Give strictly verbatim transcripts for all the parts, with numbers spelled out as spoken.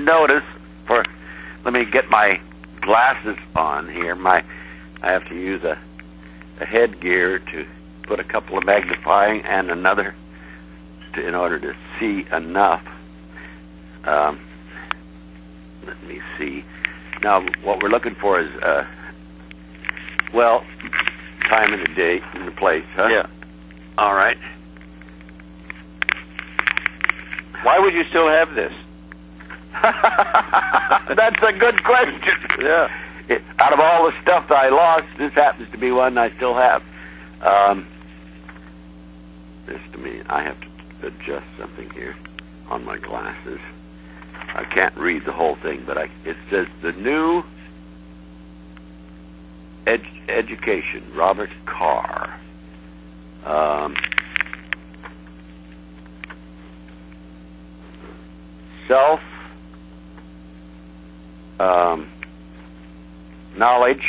notice, for let me get my glasses on here. My I have to use a, a headgear to put a couple of magnifying and another to, in order to see enough. Um, let me see. Now, what we're looking for is, uh, well, time in the day and the place, huh? Yeah. All right. Why would you still have this? That's a good question. Yeah. It, out of all the stuff that I lost, this happens to be one I still have. Um, just a minute. I have to adjust something here on my glasses. I can't read the whole thing, but I, it says the new ed, education, Robert Carr. Um, self um, knowledge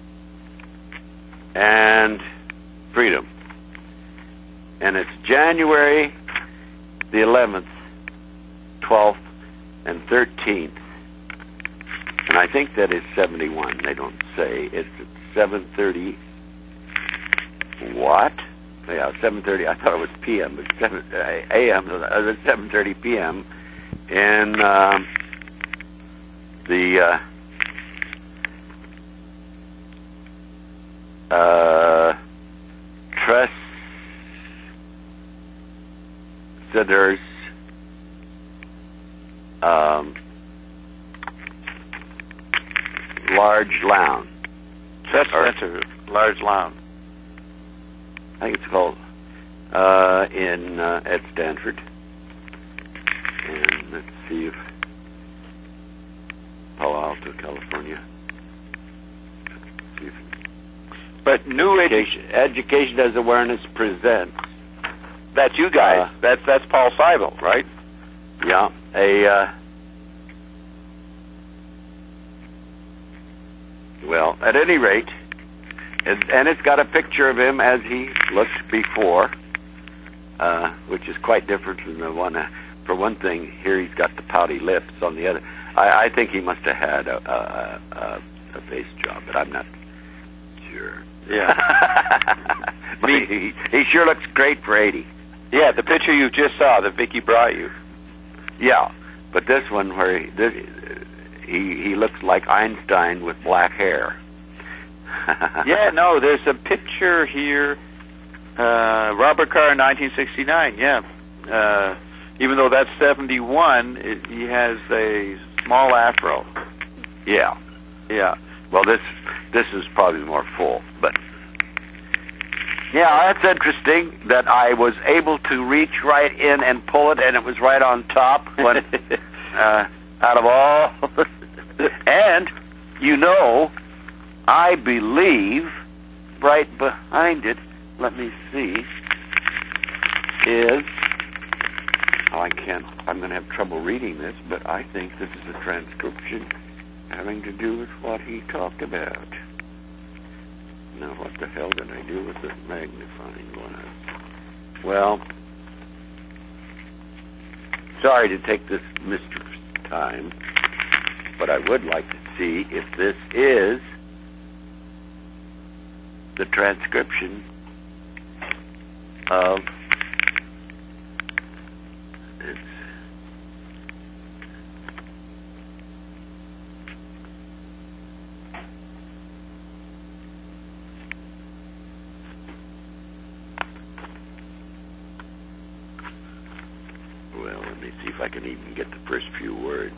and freedom. And it's January the eleventh, twelfth, and thirteenth. And I think that is seventy-one. They don't say. It's at seven thirty. What? Yeah, seven thirty. I thought it was P M, but seven A M. Uh, seven thirty P M in um, the uh, uh, Tres Cedars um, large lounge. That's, that's a large lounge. I think it's called uh, in uh, at Stanford. And let's see if Palo Alto, California. See if but New Education, Education as Awareness presents. That's you guys. Uh, that's that's Paul Seibel, right? Yeah, a uh, well, at any rate, it, and it's got a picture of him as he looked before, uh, which is quite different from the one. Uh, for one thing, here he's got the pouty lips. On the other, I, I think he must have had a, a, a, a face job, but I'm not sure. Yeah, but he, he, he sure looks great for eighty. Yeah, the picture you just saw that Vicki brought you. Yeah, but this one where he this, he, he looks like Einstein with black hair. Yeah, no, there's a picture here. Uh, Robert Carr, nineteen sixty-nine. Yeah, uh, even though that's seventy-one, it, he has a small afro. Yeah, yeah. Well, this this is probably more full, but yeah, that's interesting that I was able to reach right in and pull it, and it was right on top when uh, out of all. And you know, I believe right behind it. Let me see. Is oh, I can't. I'm going to have trouble reading this, but I think this is a transcription having to do with what he talked about. Now, what the hell did I do with the magnifying glass? Well, sorry to take this mistress time, but I would like to see if this is the transcription of it's well, let me see if I can even get the first few words.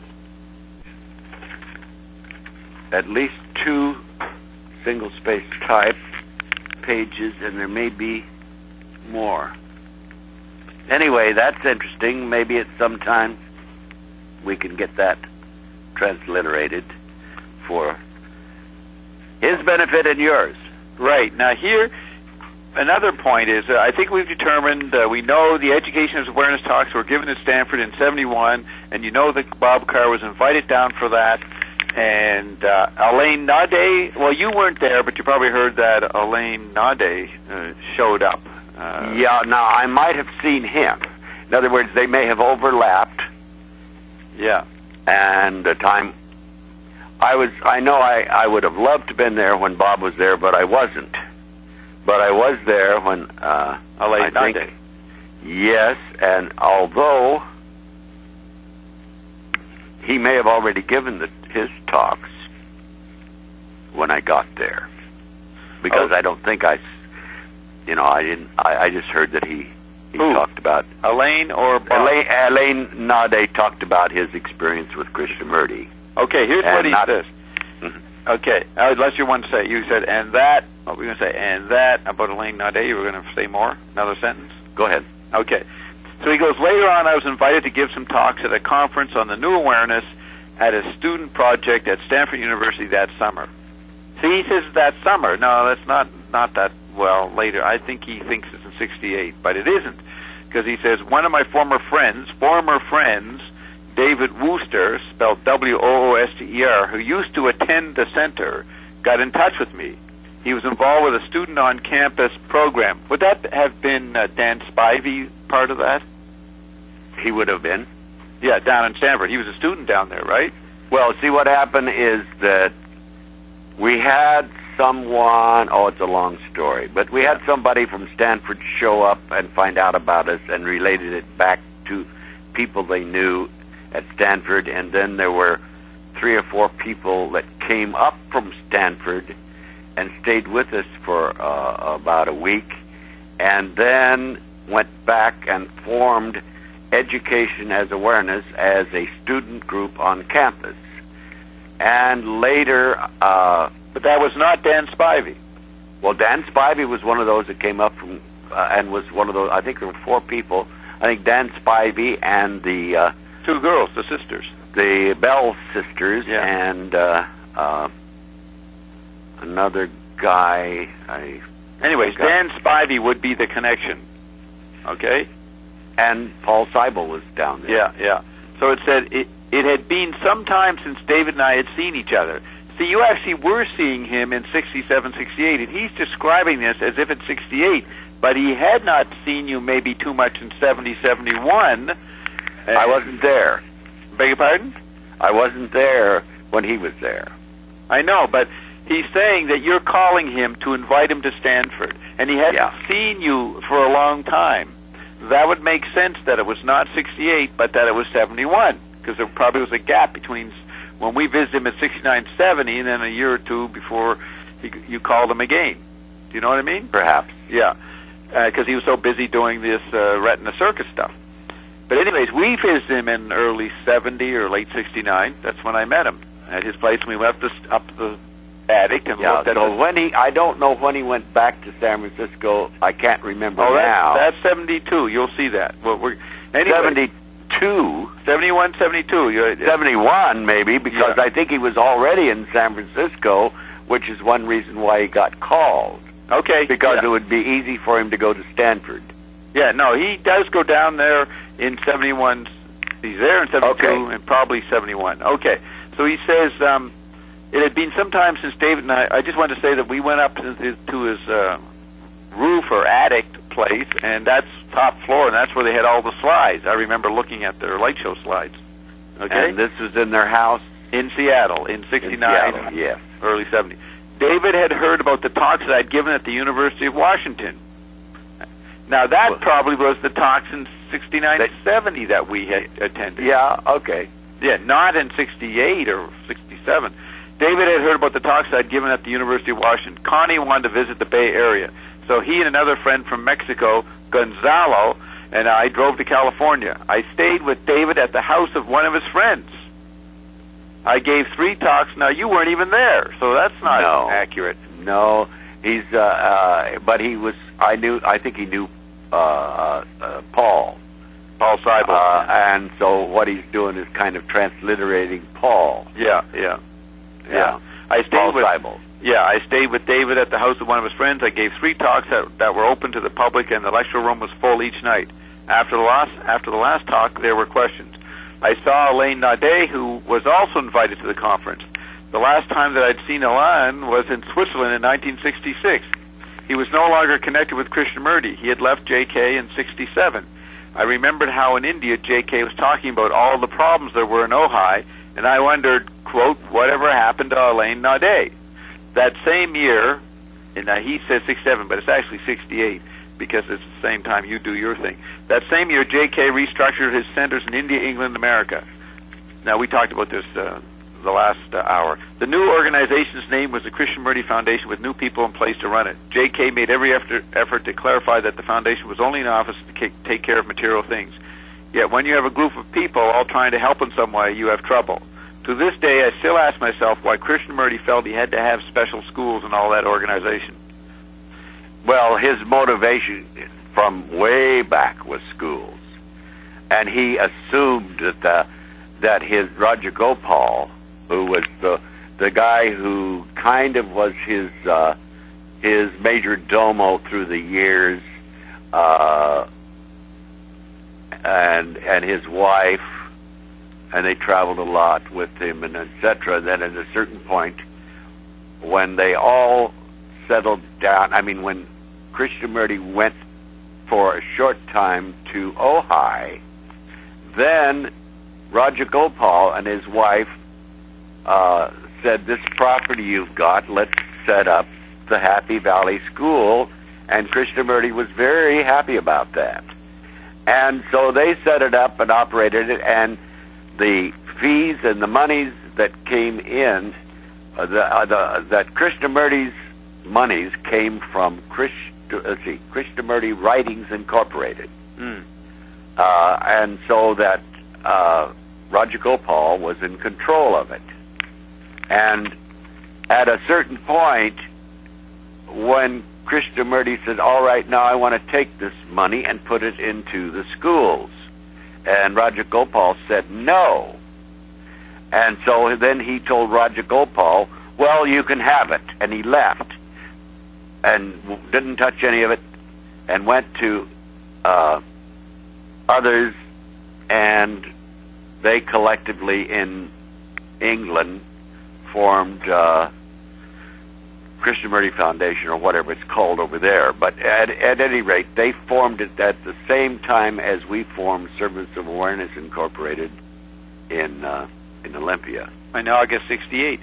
At least two single-space type pages, and there may be more. Anyway, that's interesting. Maybe at some time we can get that transliterated for his benefit and yours. Right. Now here, another point is, uh, I think we've determined, uh, we know the Education as Awareness talks were given at Stanford in seventy-one, and you know that Bob Carr was invited down for that. And uh, Alain Naudé, well, you weren't there, but you probably heard that Alain Naudé uh, showed up. Uh, yeah, now, I might have seen him. In other words, they may have overlapped. Yeah. and the time I was, I know I, I would have loved to have been there when Bob was there, but I wasn't. But I was there when, uh, Alain I think, yes, and although he may have already given the, his talks when I got there, because oh. I don't think I, you know, I didn't, I, I just heard that he, he Who? talked about, Alain or Bob? Alain, Alain Nade talked about his experience with Krishnamurti. Okay, here's And what he not- says. Okay, uh, unless you want to say, you said, and that, what were you going to say, and that about Alain Nade, you were going to say more? Another sentence? Go ahead. Okay. So he goes, later on I was invited to give some talks at a conference on the new awareness at a student project at Stanford University that summer. See, he says that summer. No, that's not, not that, well, later. I think he thinks it's in sixty-eight, but it isn't. Because he says, one of my former friends, former friends, David Wooster, spelled W O O S T E R, who used to attend the center, got in touch with me. He was involved with a student on campus program. Would that have been uh, Dan Spivey part of that? He would have been. Yeah, down in Stanford. He was a student down there, right? Well, see, what happened is that we had someone, oh, it's a long story, but we had somebody from Stanford show up and find out about us and related it back to people they knew at Stanford, and then there were three or four people that came up from Stanford and stayed with us for uh, about a week, and then went back and formed Education as Awareness as a student group on campus. And later, uh, but that was not Dan Spivey. Well, Dan Spivey was one of those that came up from, uh, and was one of those, I think there were four people. I think Dan Spivey and the, uh, Two girls, the sisters. the Bell sisters, Yeah. and, uh, uh, another guy, I... Anyways, forgot. Dan Spivey would be the connection. Okay? And Paul Seibel was down there. Yeah, yeah. So it said it, it had been some time since David and I had seen each other. See, you actually were seeing him in sixty-seven, sixty-eight, and he's describing this as if it's sixty-eight, but he had not seen you maybe too much in seventy, seventy-one. I wasn't there. Beg your pardon? I wasn't there when he was there. I know, but he's saying that you're calling him to invite him to Stanford, and he hadn't Yeah. seen you for a long time. That would make sense that it was not sixty-eight, but that it was seventy-one, because there probably was a gap between when we visited him at sixty-nine, seventy, and then a year or two before he, you called him again. Do you know what I mean? Perhaps. Yeah, because uh, he was so busy doing this uh, Retina Circus stuff. But anyways, we visited him in early seventy or late sixty-nine. That's when I met him at his place. And we went up the, up the attic and Yeah, looked at so the... when he, I don't know when he went back to San Francisco. I can't remember Oh, now. that's, that's seventy-two. You'll see that. Well, we're, anyway, seventy-two, seventy-one, seventy-two. You're, seventy-one maybe, because Yeah. I think he was already in San Francisco, which is one reason why he got called. Okay. Because yeah. it would be easy for him to go to Stanford. Yeah, no, he does go down there in seventy-one. He's there in seventy-two Okay. and probably seventy-one. Okay. So he says, um, it had been some time since David and I, I just wanted to say that we went up to his, to his uh, roof or attic place, and that's top floor, and that's where they had all the slides. I remember looking at their light show slides. Okay? And this was in their house In Seattle, in in sixty-nine, Seattle, yes. early seventy. David had heard about the talks that I'd given at the University of Washington. Now, that Well- probably was the talks in sixty-nine, That- seventy that we had attended. Yeah, okay. Yeah, not in sixty-eight or sixty-seven. David had heard about the talks I'd given at the University of Washington. Connie wanted to visit the Bay Area. So he and another friend from Mexico, Gonzalo, and I drove to California. I stayed with David at the house of one of his friends. I gave three talks. Now, you weren't even there, so that's not No. accurate. No, he's, uh, uh, but he was, I knew, I think he knew, uh, uh, uh Paul. Paul Seibel. Uh, and so what he's doing is kind of transliterating Paul. yeah, yeah, Yeah. yeah. I stayed Paul with Seibel. Yeah, I stayed with David at the house of one of his friends. I gave three talks that, that were open to the public, and the lecture room was full each night. After the last after the last talk, there were questions. I saw Alain Nade, who was also invited to the conference. The last time that I'd seen Alain was in Switzerland in nineteen sixty-six. He was no longer connected with Krishnamurti. He had left J K in sixty-seven. I remembered how in India J K was talking about all the problems there were in Ojai, and I wondered, quote, whatever happened to Alain Naudé? That same year, and uh, he says sixty-seven, but it's actually sixty-eight, because it's the same time you do your thing. That same year, J K restructured his centers in India, England, America. Now, we talked about this uh, the last uh, hour. The new organization's name was the Krishnamurti Foundation, with new people in place to run it. J K made every effort, effort to clarify that the foundation was only an office to take care of material things. Yet when you have a group of people all trying to help in some way, you have trouble. To this day, I still ask myself why Krishnamurti felt he had to have special schools and all that organization. Well, his motivation from way back was schools. And he assumed that the, that his Rajagopal, who was the the guy who kind of was his uh, his major domo through the years, uh, and and his wife, and they traveled a lot with him, and et cetera. Then at a certain point, when they all settled down, I mean, when Krishnamurti went for a short time to Ojai, then Rajagopal and his wife uh, said, this property you've got, let's set up the Happy Valley School, and Krishnamurti was very happy about that. And so they set it up and operated it, and the fees and the monies that came in, uh, the, uh, the that Krishnamurti's monies came from Krish, let's see, Krishnamurti Writings Incorporated. Mm. Uh, and so that uh, Rajagopal was in control of it. And at a certain point, when Krishnamurti said, all right, now I want to take this money and put it into the schools, and Rajagopal said no. And so then he told Rajagopal, well, you can have it. And he left and didn't touch any of it and went to uh, others, and they collectively in England formed uh, Krishnamurti Foundation, or whatever it's called over there. But at, at any rate, they formed it at the same time as we formed Servants of Awareness Incorporated in uh, in Olympia. In August sixty-eight.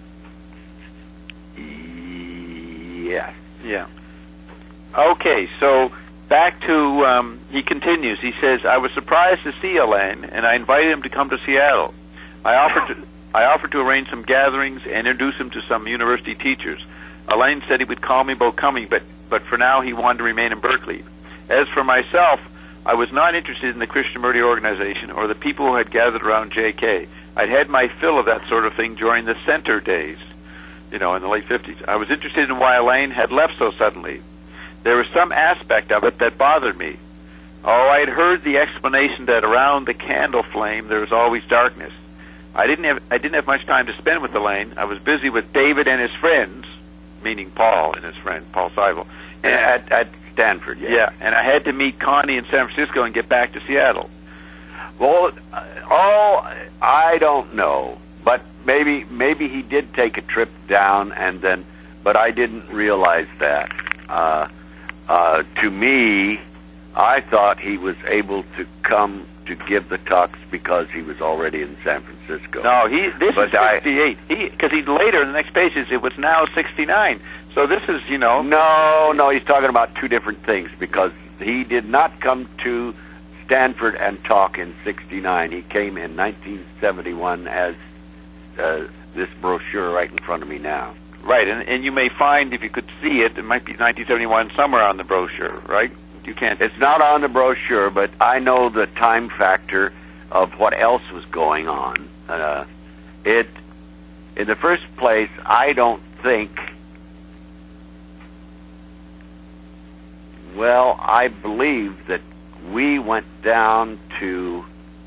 Yes. Yeah. Okay, so back to, um, he continues. He says, I was surprised to see Alain, and I invited him to come to Seattle. I offered to, I offered to arrange some gatherings and introduce him to some university teachers. Alain said he would call me about coming, but, but for now he wanted to remain in Berkeley. As for myself, I was not interested in the Krishnamurti organization or the people who had gathered around J K. I'd had my fill of that sort of thing during the center days, you know, in the late fifties. I was interested in why Alain had left so suddenly. There was some aspect of it that bothered me. Oh, I had heard the explanation that around the candle flame there was always darkness. I didn't have I didn't have much time to spend with Alain. I was busy with David and his friends, meaning Paul and his friend, Paul Seibel. And at, at Stanford, yeah. Yeah, and I had to meet Connie in San Francisco and get back to Seattle. Well, oh, I don't know, but maybe maybe he did take a trip down and then, but I didn't realize that. Uh, uh, to me, I thought he was able to come to give the talks because he was already in San Francisco. No, he this but is sixty-eight. I, he because he later in the next page it was now sixty-nine. So this is, you know. No, no, he's talking about two different things, because he did not come to Stanford and talk in sixty-nine. He came in nineteen seventy-one, as uh, this brochure right in front of me now. Right, and, and you may find, if you could see it, it might be nineteen seventy-one somewhere on the brochure, right? You can't. It's not on the brochure, but I know the time factor of what else was going on. Uh, it, in the first place, I don't think. Well, I believe that we went down to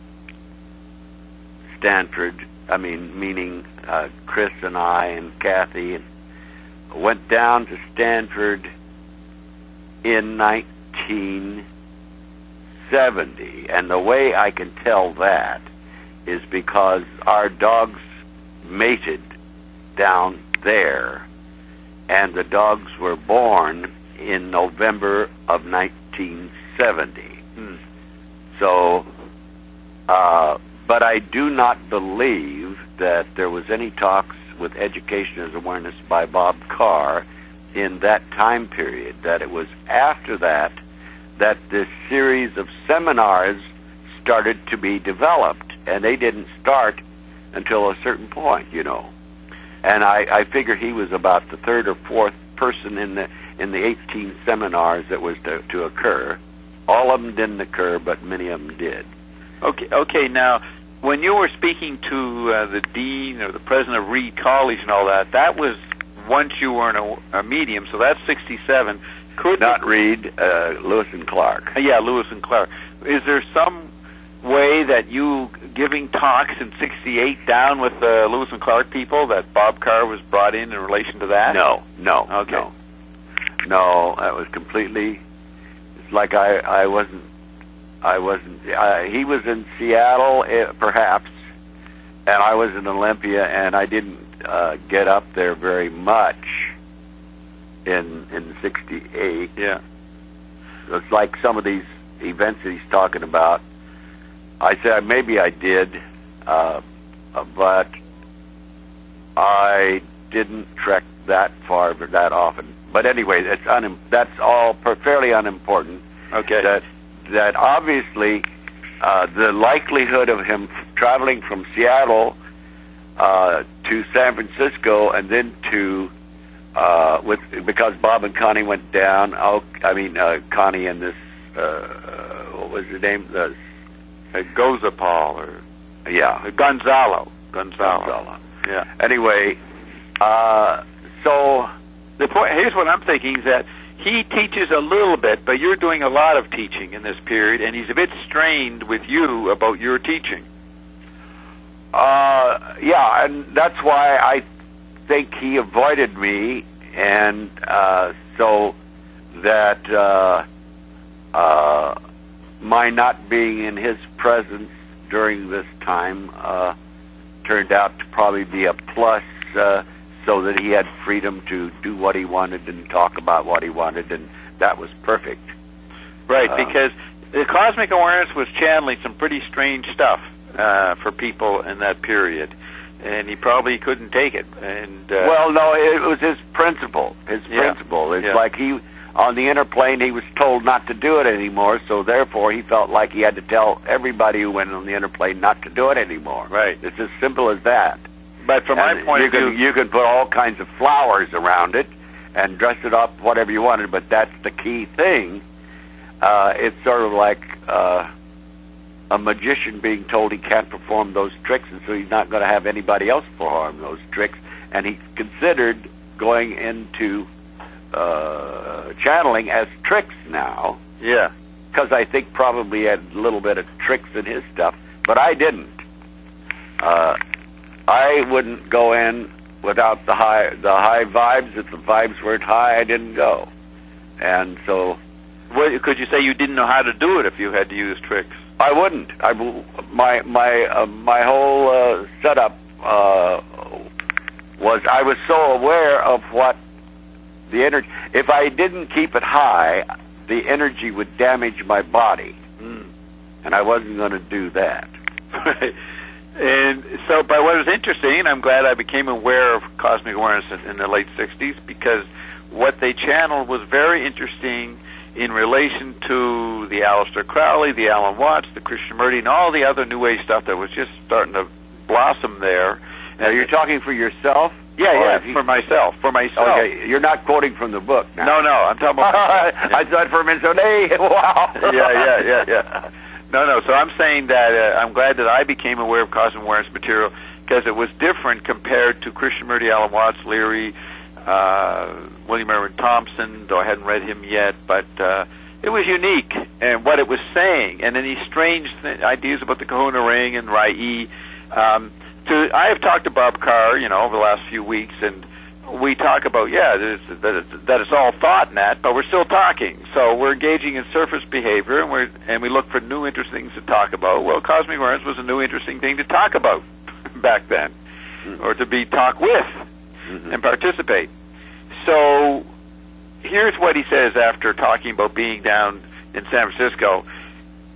Stanford, I mean, meaning uh, Chris and I and Kathy, and went down to Stanford in nineteen seventy. And the way I can tell that is because our dogs mated down there, and the dogs were born in November of nineteen seventy. Hmm. So, uh, but I do not believe that there was any talks with Education as Awareness by Bob Carr in that time period, that it was after that that this series of seminars started to be developed, and they didn't start until a certain point, you know. And I, I figure he was about the third or fourth person in the in the eighteen seminars that was to, to occur. All of them didn't occur, but many of them did. Okay, okay. Now, when you were speaking to uh, the dean or the president of Reed College and all that, that was once you were in a, a medium, so that's sixty-seven. Could Not it, Reed, uh, Lewis and Clark. Uh, yeah, Lewis and Clark. Is there some way that you giving talks in sixty-eight down with the uh, Lewis and Clark people that Bob Carr was brought in in relation to that? No, no, okay. no. No, that was completely, it's like I, I wasn't, I wasn't, uh, he was in Seattle, uh, perhaps, and I was in Olympia, and I didn't uh, get up there very much in in sixty-eight. Yeah. It's like some of these events that he's talking about. I said maybe I did, uh, but I didn't trek that far that often. But anyway, that's un- that's all fairly unimportant. Okay. That that obviously uh, the likelihood of him traveling from Seattle uh, to San Francisco and then to uh, with because Bob and Connie went down. Oh, I mean uh, Connie and this uh, what was her name? Uh, Gozapal or yeah, Gonzalo. Gonzalo. Gonzalo. Yeah. Anyway, uh, so. The point, here's what I'm thinking, is that he teaches a little bit, but you're doing a lot of teaching in this period, and he's a bit strained with you about your teaching. Uh, yeah, and that's why I think he avoided me, and uh, so that uh, uh, my not being in his presence during this time uh, turned out to probably be a plus, uh, so that he had freedom to do what he wanted and talk about what he wanted, and that was perfect. Right, uh, because the Cosmic Awareness was channeling some pretty strange stuff uh, for people in that period, and he probably couldn't take it. And uh, well, no, it was his principle. His yeah. principle. It's yeah. like he, on the inner plane, he was told not to do it anymore, so therefore he felt like he had to tell everybody who went on the inner plane not to do it anymore. Right. It's as simple as that. But from and my point you of view, can, you can put all kinds of flowers around it and dress it up whatever you wanted, but that's the key thing. Uh, it's sort of like uh, a magician being told he can't perform those tricks, and so he's not going to have anybody else perform those tricks. And he considered going into uh, channeling as tricks now. Yeah. Because I think probably he had a little bit of tricks in his stuff, but I didn't. Uh, I wouldn't go in without the high the high vibes. If the vibes weren't high, I didn't go. And so, well, could you say you didn't know how to do it if you had to use tricks? I wouldn't. I my my uh, my whole uh, setup uh, was I was so aware of what the energy. If I didn't keep it high, the energy would damage my body, mm. and I wasn't going to do that. And so, but what was interesting, I'm glad I became aware of Cosmic Awareness in, in the late sixties, because what they channeled was very interesting in relation to the Aleister Crowley, the Alan Watts, the Krishnamurti, and all the other New Age stuff that was just starting to blossom there. Now, you're talking for yourself? Yeah, yeah, he, for myself, for myself. Okay, you're not quoting from the book now. No, no, I'm talking about... I thought for a minute, so, hey, wow. yeah, yeah, yeah, yeah. No, no, so I'm saying that uh, I'm glad that I became aware of Cosmic Awareness material because it was different compared to Krishnamurti, Alan Watts, Leary, uh, William Mervyn Thompson, though I hadn't read him yet, but uh, it was unique and what it was saying. And then these strange th- ideas about the Kahuna Ring and Rai. Um, to, I have talked to Bob Carr, you know, over the last few weeks, and we talk about, yeah, there's, that, it's, that it's all thought in that, but we're still talking. So we're engaging in surface behavior, and, we're, and we look for new interesting things to talk about. Well, Cosmic Awareness was a new interesting thing to talk about back then, mm-hmm. or to be talked with mm-hmm. and participate. So here's what he says after talking about being down in San Francisco.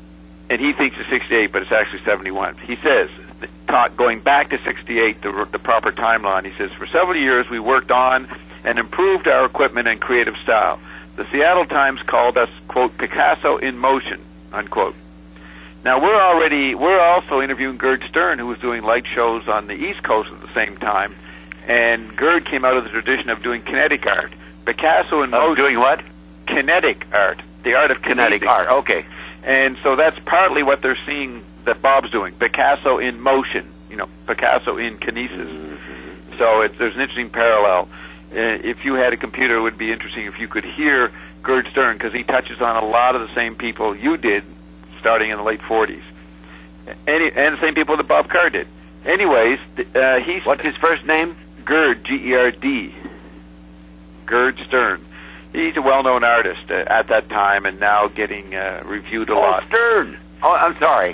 and he thinks it's sixty-eight, but it's actually seventy-one. He says, talk, going back to sixty-eight, the, the proper timeline, he says, for several years we worked on and improved our equipment and creative style. The Seattle Times called us, quote, Picasso in motion, unquote. Now, we're already, we're also interviewing Gerd Stern, who was doing light shows on the East Coast at the same time, and Gerd came out of the tradition of doing kinetic art. Picasso in motion. Doing what? Kinetic art. The art of kinetic art, okay. And so that's partly what they're seeing that Bob's doing. Picasso in motion, you know, Picasso in kinesis. Mm-hmm. So it, there's an interesting parallel. Uh, if you had a computer, it would be interesting if you could hear Gerd Stern, because he touches on a lot of the same people you did starting in the late forties. Any, and the same people that Bob Carr did. Anyways, uh, he's... What's his first name? Gerd, G E R D. Gerd Stern. He's a well-known artist uh, at that time and now getting uh, reviewed a oh, lot. Stern! Oh, I'm sorry.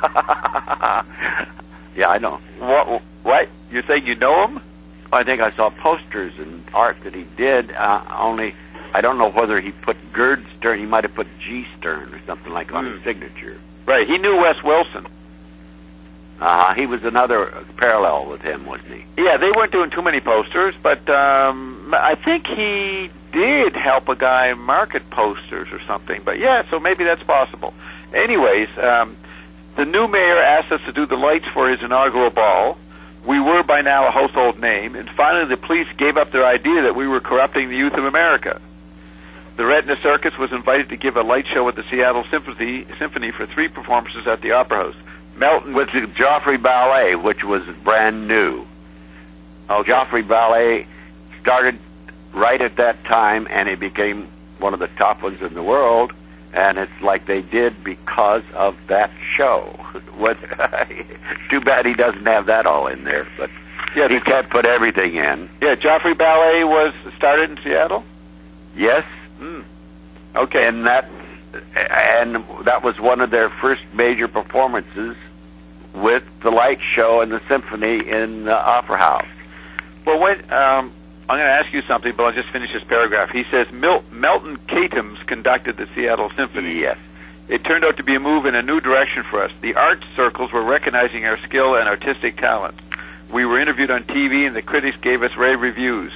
Yeah, I know. What? What? You're saying you know him? I think I saw posters and art that he did, uh, only I don't know whether he put Gerd Stern. He might have put G Stern or something like on mm. his signature. Right. He knew Wes Wilson. Uh-huh. He was another parallel with him, wasn't he? Yeah, they weren't doing too many posters, but um, I think he did help a guy market posters or something. But yeah, so maybe that's possible. Anyways, um, the new mayor asked us to do the lights for his inaugural ball. We were by now a household name, and finally the police gave up their idea that we were corrupting the youth of America. The Retina Circus was invited to give a light show at the Seattle Symphony, Symphony for three performances at the Opera House. Melton with the Joffrey Ballet, which was brand new. Oh, Joffrey Ballet started right at that time, and it became one of the top ones in the world. And it's like they did because of that show. What? Too bad he doesn't have that all in there, but yeah, he can't put everything in. Yeah, Joffrey Ballet was started in Seattle. Yes. Mm. Okay, and that and that was one of their first major performances with the light show and the symphony in the Opera House. Well, when um, I'm going to ask you something, but I'll just finish this paragraph. He says Mil- Melton Katams conducted the Seattle Symphony. Yes. It turned out to be a move in a new direction for us. The arts circles were recognizing our skill and artistic talent. We were interviewed on T V, and the critics gave us rave reviews.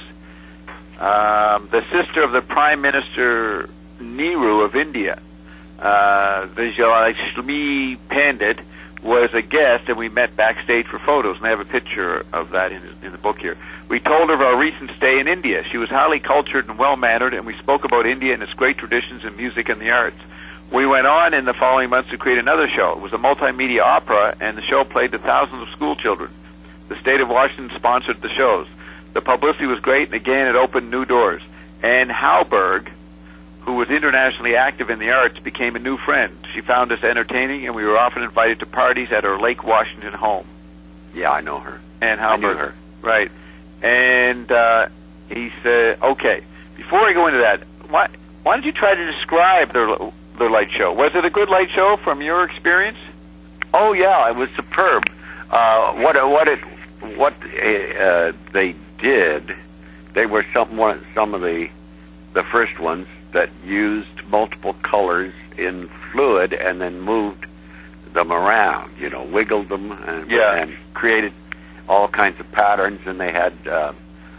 Um, the sister of the Prime Minister Nehru of India, uh, Vijayalakshmi Pandit, was a guest, and we met backstage for photos, and I have a picture of that in, in the book here. We told her of our recent stay in India. She was highly cultured and well-mannered, and we spoke about India and its great traditions in music and the arts. We went on in the following months to create another show. It was a multimedia opera, and the show played to thousands of school children. The state of Washington sponsored the shows. The publicity was great, and again, it opened new doors. Anne Halberg, who was internationally active in the arts, became a new friend. She found us entertaining, and we were often invited to parties at her Lake Washington home. Yeah, I know her. Anne Halberg. I knew her. Right. And uh, he said, okay, before I go into that, why, why don't you try to describe their, their light show? Was it a good light show from your experience? Oh, yeah, it was superb. Uh, what what it what uh, they did, they were some one, some of the the first ones that used multiple colors in fluid and then moved them around, you know, wiggled them and, yeah. and created all kinds of patterns. And they had, uh,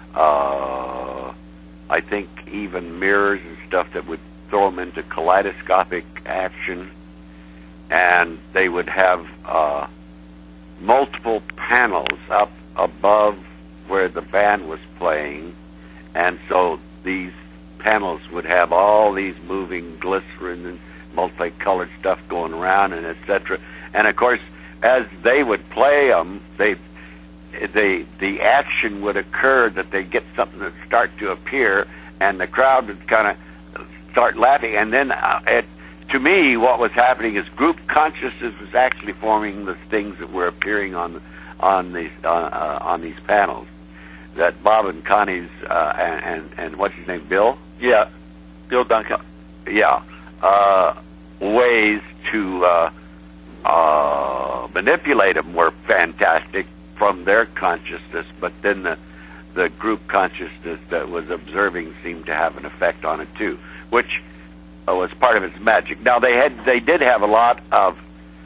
uh, I think, even mirrors and stuff that would throw them into kaleidoscopic action. And they would have uh, multiple panels up above where the band was playing. And so these panels would have all these moving glycerin and multicolored stuff going around, and et cetera. And of course, as they would play them, they, they, the action would occur that they get something that start to appear, and the crowd would kind of start laughing. And then, uh, it, to me, what was happening is group consciousness was actually forming the things that were appearing on on these uh, uh, on these panels. That Bob and Connie's uh, and, and and what's his name, Bill? Yeah, Bill Duncan. Yeah, uh, ways to uh, uh, manipulate them were fantastic from their consciousness, but then the the group consciousness that was observing seemed to have an effect on it too, which uh, was part of its magic. Now they had they did have a lot of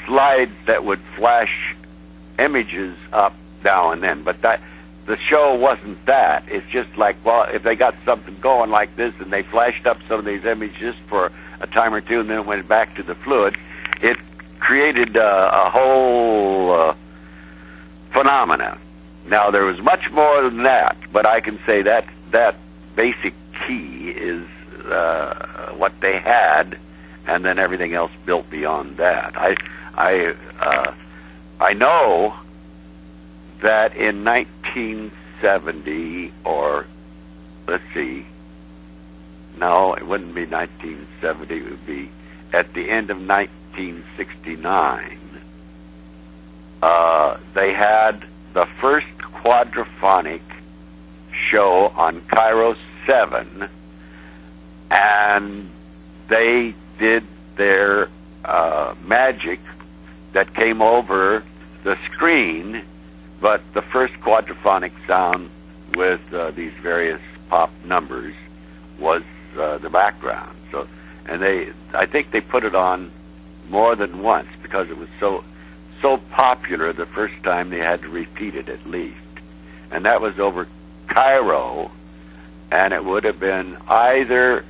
slides that would flash images up now and then, but that the show wasn't that. It's just like, well, if they got something going like this and they flashed up some of these images for a time or two and then went back to the fluid, it created uh, a whole uh, phenomena. Now, there was much more than that, but I can say that that basic key is uh, what they had, and then everything else built beyond that. I I uh, I know that in nineteen seventy, or let's see, no, it wouldn't be nineteen seventy. It would be at the end of nineteen sixty-nine. Uh, they had the first quadraphonic show on Cairo seven, and they did their uh, magic that came over the screen, but the first quadraphonic sound with uh, these various pop numbers was uh, the background. So, and they, I think they put it on more than once because it was so so popular. The first time they had to repeat it at least, and that was over Cairo, and it would have been either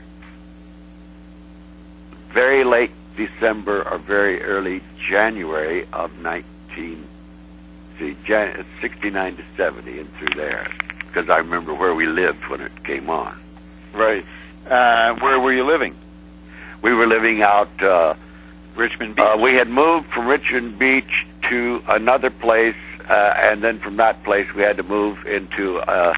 very late December or very early January of nineteen see Jan- sixty-nine to seventy and through there, because I remember where we lived when it came on. Right. Uh, where were you living? We were living out uh, Richmond Beach. Uh, we had moved from Richmond Beach to another place, uh, and then from that place we had to move into uh,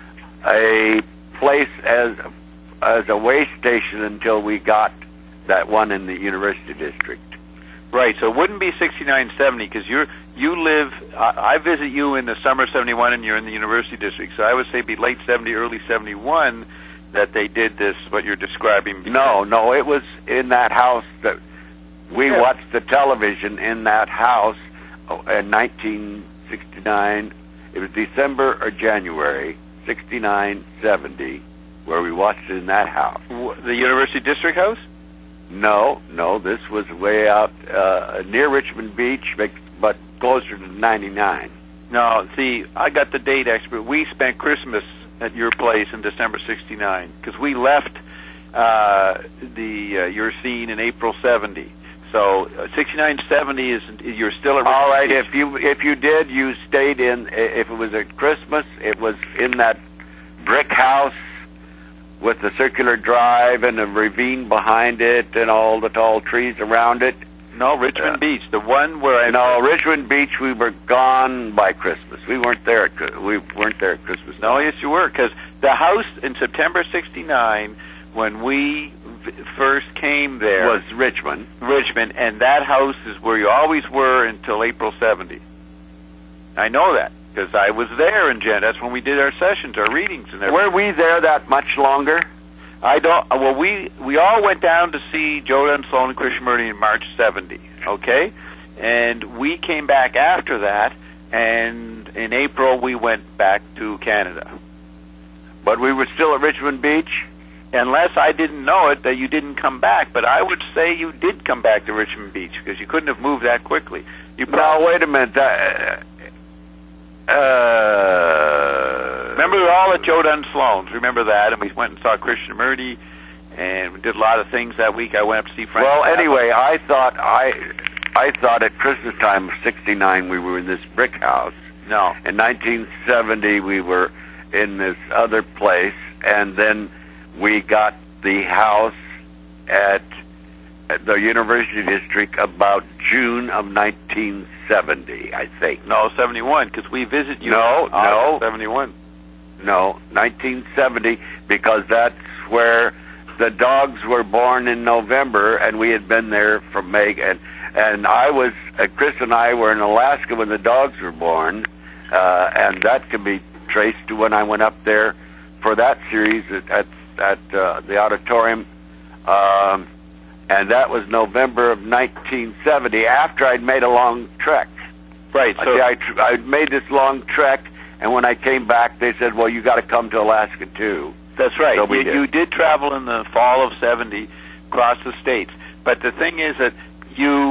a place as as a way station until we got that one in the University District. Right, so it wouldn't be sixty-nine seventy because you you live. I, I visit you in the summer seventy-one, and you're in the University District. So I would say be late seventy, early seventy-one that they did this. What you're describing? No, no, it was in that house that we yeah. watched the television in that house in nineteen sixty-nine. It was December or January sixty-nine seventy where we watched it in that house. The University District house? No, no, this was way out uh, near Richmond Beach, but closer to ninety-nine. No, see, I got the date expert. We spent Christmas at your place in December sixty-nine because we left uh, the uh, your scene in April seventy. So uh, sixty-nine seventy is you're still at Richmond All right, Beach. if you if you did, you stayed in. If it was at Christmas, it was in that brick house with the circular drive and the ravine behind it and all the tall trees around it. No, Richmond uh, Beach, the one where I... No, Richmond Beach, we were gone by Christmas. We weren't there at, we weren't there at Christmas. No, yes, you were, because the house in September sixty-nine, when we v- first came there... Was Richmond. Richmond, and that house is where you always were until April seventy. I know that. Because I was there in Jan. That's when we did our sessions, our readings, and everything. Were we there that much longer? I don't. Well, we we all went down to see Joe Dunn Sloan and Krishnamurti in March seventy. Okay, and we came back after that, and in April we went back to Canada. But we were still at Richmond Beach. Unless I didn't know it, that you didn't come back. But I would say you did come back to Richmond Beach because you couldn't have moved that quickly. You now wait a minute. Uh, Uh, remember, we were all at Joe Dunn Sloan's. Remember that? And we went and saw Krishnamurti, and we did a lot of things that week. I went up to see Frank. Well, Zappa. anyway, I thought I, I thought at Christmas time of sixty-nine we were in this brick house. No. In nineteen seventy we were in this other place, and then we got the house at, at the University District about June of nineteen seventy, I think. No, seventy-one, because we visit you. No, no. seventy-one. No, nineteen seventy, because that's where the dogs were born in November, and we had been there from May. And, and I was, uh, Chris and I were in Alaska when the dogs were born, uh, and that can be traced to when I went up there for that series at, at, at uh, the auditorium. Um, And that was November of nineteen seventy, after I'd made a long trek. Right. So I, I, I'd made this long trek, and when I came back, they said, well, you got to come to Alaska, too. That's right. So we you, did. you did travel in the fall of seventy across the states. But the thing is that you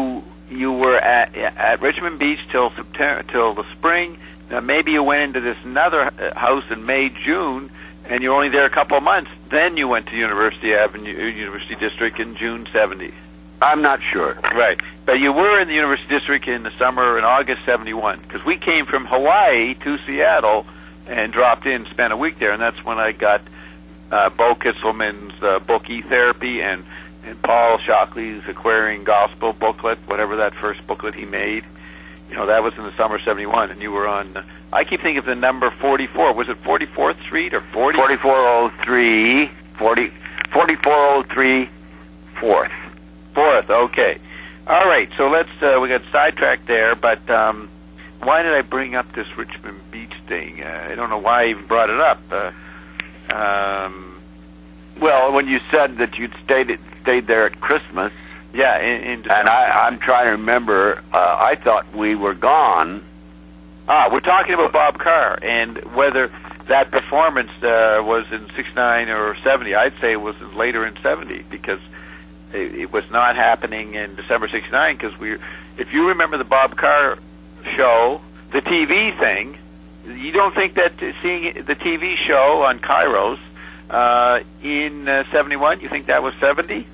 you were at at Richmond Beach till September, till the spring. Now maybe you went into this another house in May, June, and you were only there a couple of months. Then you went to University Avenue, University District in June seventy. I'm not sure. Right. But you were in the University District in the summer in August seventy-one, because we came from Hawaii to Seattle and dropped in, spent a week there, and that's when I got uh, Bo Kisselman's uh, book E-Therapy and, and Paul Shockley's Acquiring Gospel booklet, whatever that first booklet he made. You know, that was in the summer of seventy-one, and you were on, uh, I keep thinking of the number forty-four. Was it forty-fourth Street or forty? forty-four oh three, forty, forty-four oh three, fourth. Fourth, okay. All right, so let's, uh, we got sidetracked there, but um, why did I bring up this Richmond Beach thing? Uh, I don't know why I even brought it up. Uh, um, well, when you said that you'd stayed stayed there at Christmas, yeah, in, in and I, I'm trying to remember, uh, I thought we were gone. Ah, we're talking about Bob Carr, and whether that performance uh, was in sixty-nine or seventy. I'd say it was later in seventy, because it was not happening in December sixty-nine, because we, if you remember the Bob Carr show, the T V thing, you don't think that seeing the T V show on Kairos uh, in uh, seventy-one, you think that was seventy?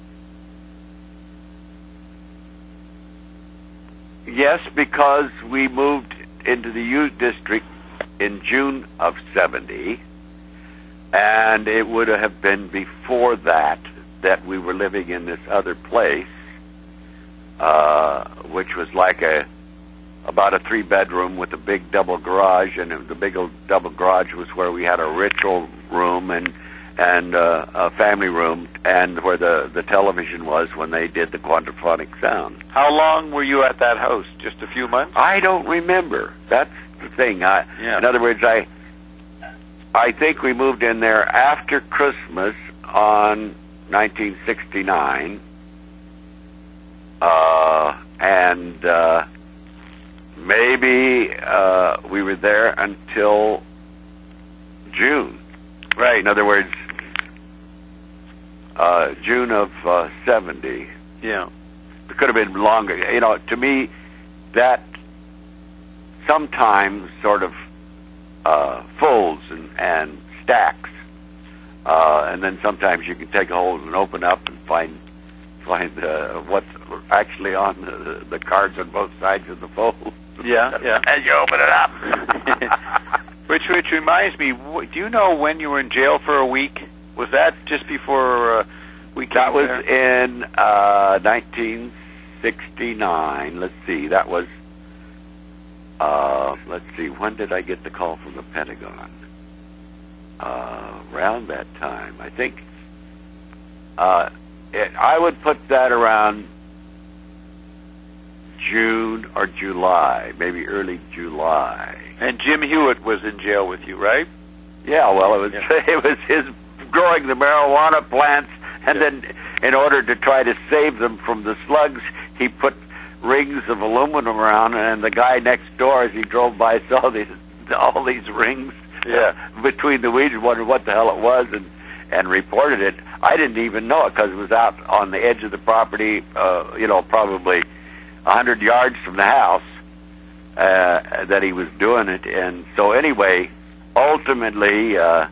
Yes, because we moved into the U District in June of seventy, and it would have been before that that we were living in this other place, uh, which was like a about a three bedroom with a big double garage, and the big old double garage was where we had a ritual room and and uh, a family room, and where the the television was when they did the quadraphonic sound. How long were you at that house? Just a few months? I don't remember. That's the thing. I, yeah. In other words, I I think we moved in there after Christmas on nineteen sixty-nine, uh, and uh, maybe uh, we were there until June. Right. In other words, uh, June of uh, seventy. Yeah. It could have been longer. You know, to me, that sometimes sort of uh, folds and, and stacks. Uh, and then sometimes you can take a hold and open up and find find uh, what's actually on the, the cards on both sides of the fold. Yeah, yeah. As you open it up. which which reminds me, do you know when you were in jail for a week? Was that just before uh, we came That was there? in uh, nineteen sixty-nine. Let's see. That was, uh, let's see, when did I get the call from the Pentagon? Uh, around that time, I think. Uh, it, I would put that around June or July, maybe early July. And Jim Hewitt was in jail with you, right? Yeah, well, it was Yeah. it was his growing the marijuana plants, and Yeah. then in order to try to save them from the slugs, he put rings of aluminum around, and the guy next door, as he drove by, saw these all these rings. Yeah. Between the weeds, wondered what the hell it was, and and reported it. I didn't even know it because it was out on the edge of the property, uh, you know, probably a hundred yards from the house uh, that he was doing it. And so anyway, ultimately, uh,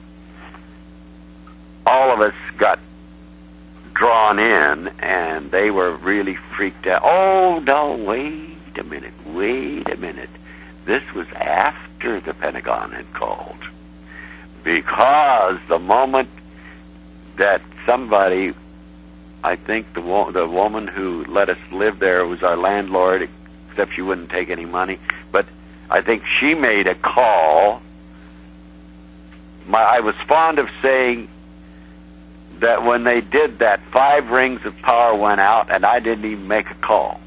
all of us got drawn in, and they were really freaked out. Oh, no, wait a minute, wait a minute. This was after the Pentagon had called. Because the moment that somebody, I think the wo- the woman who let us live there was our landlord, except she wouldn't take any money, but I think she made a call. My, I was fond of saying that when they did that, five rings of power went out, and I didn't even make a call.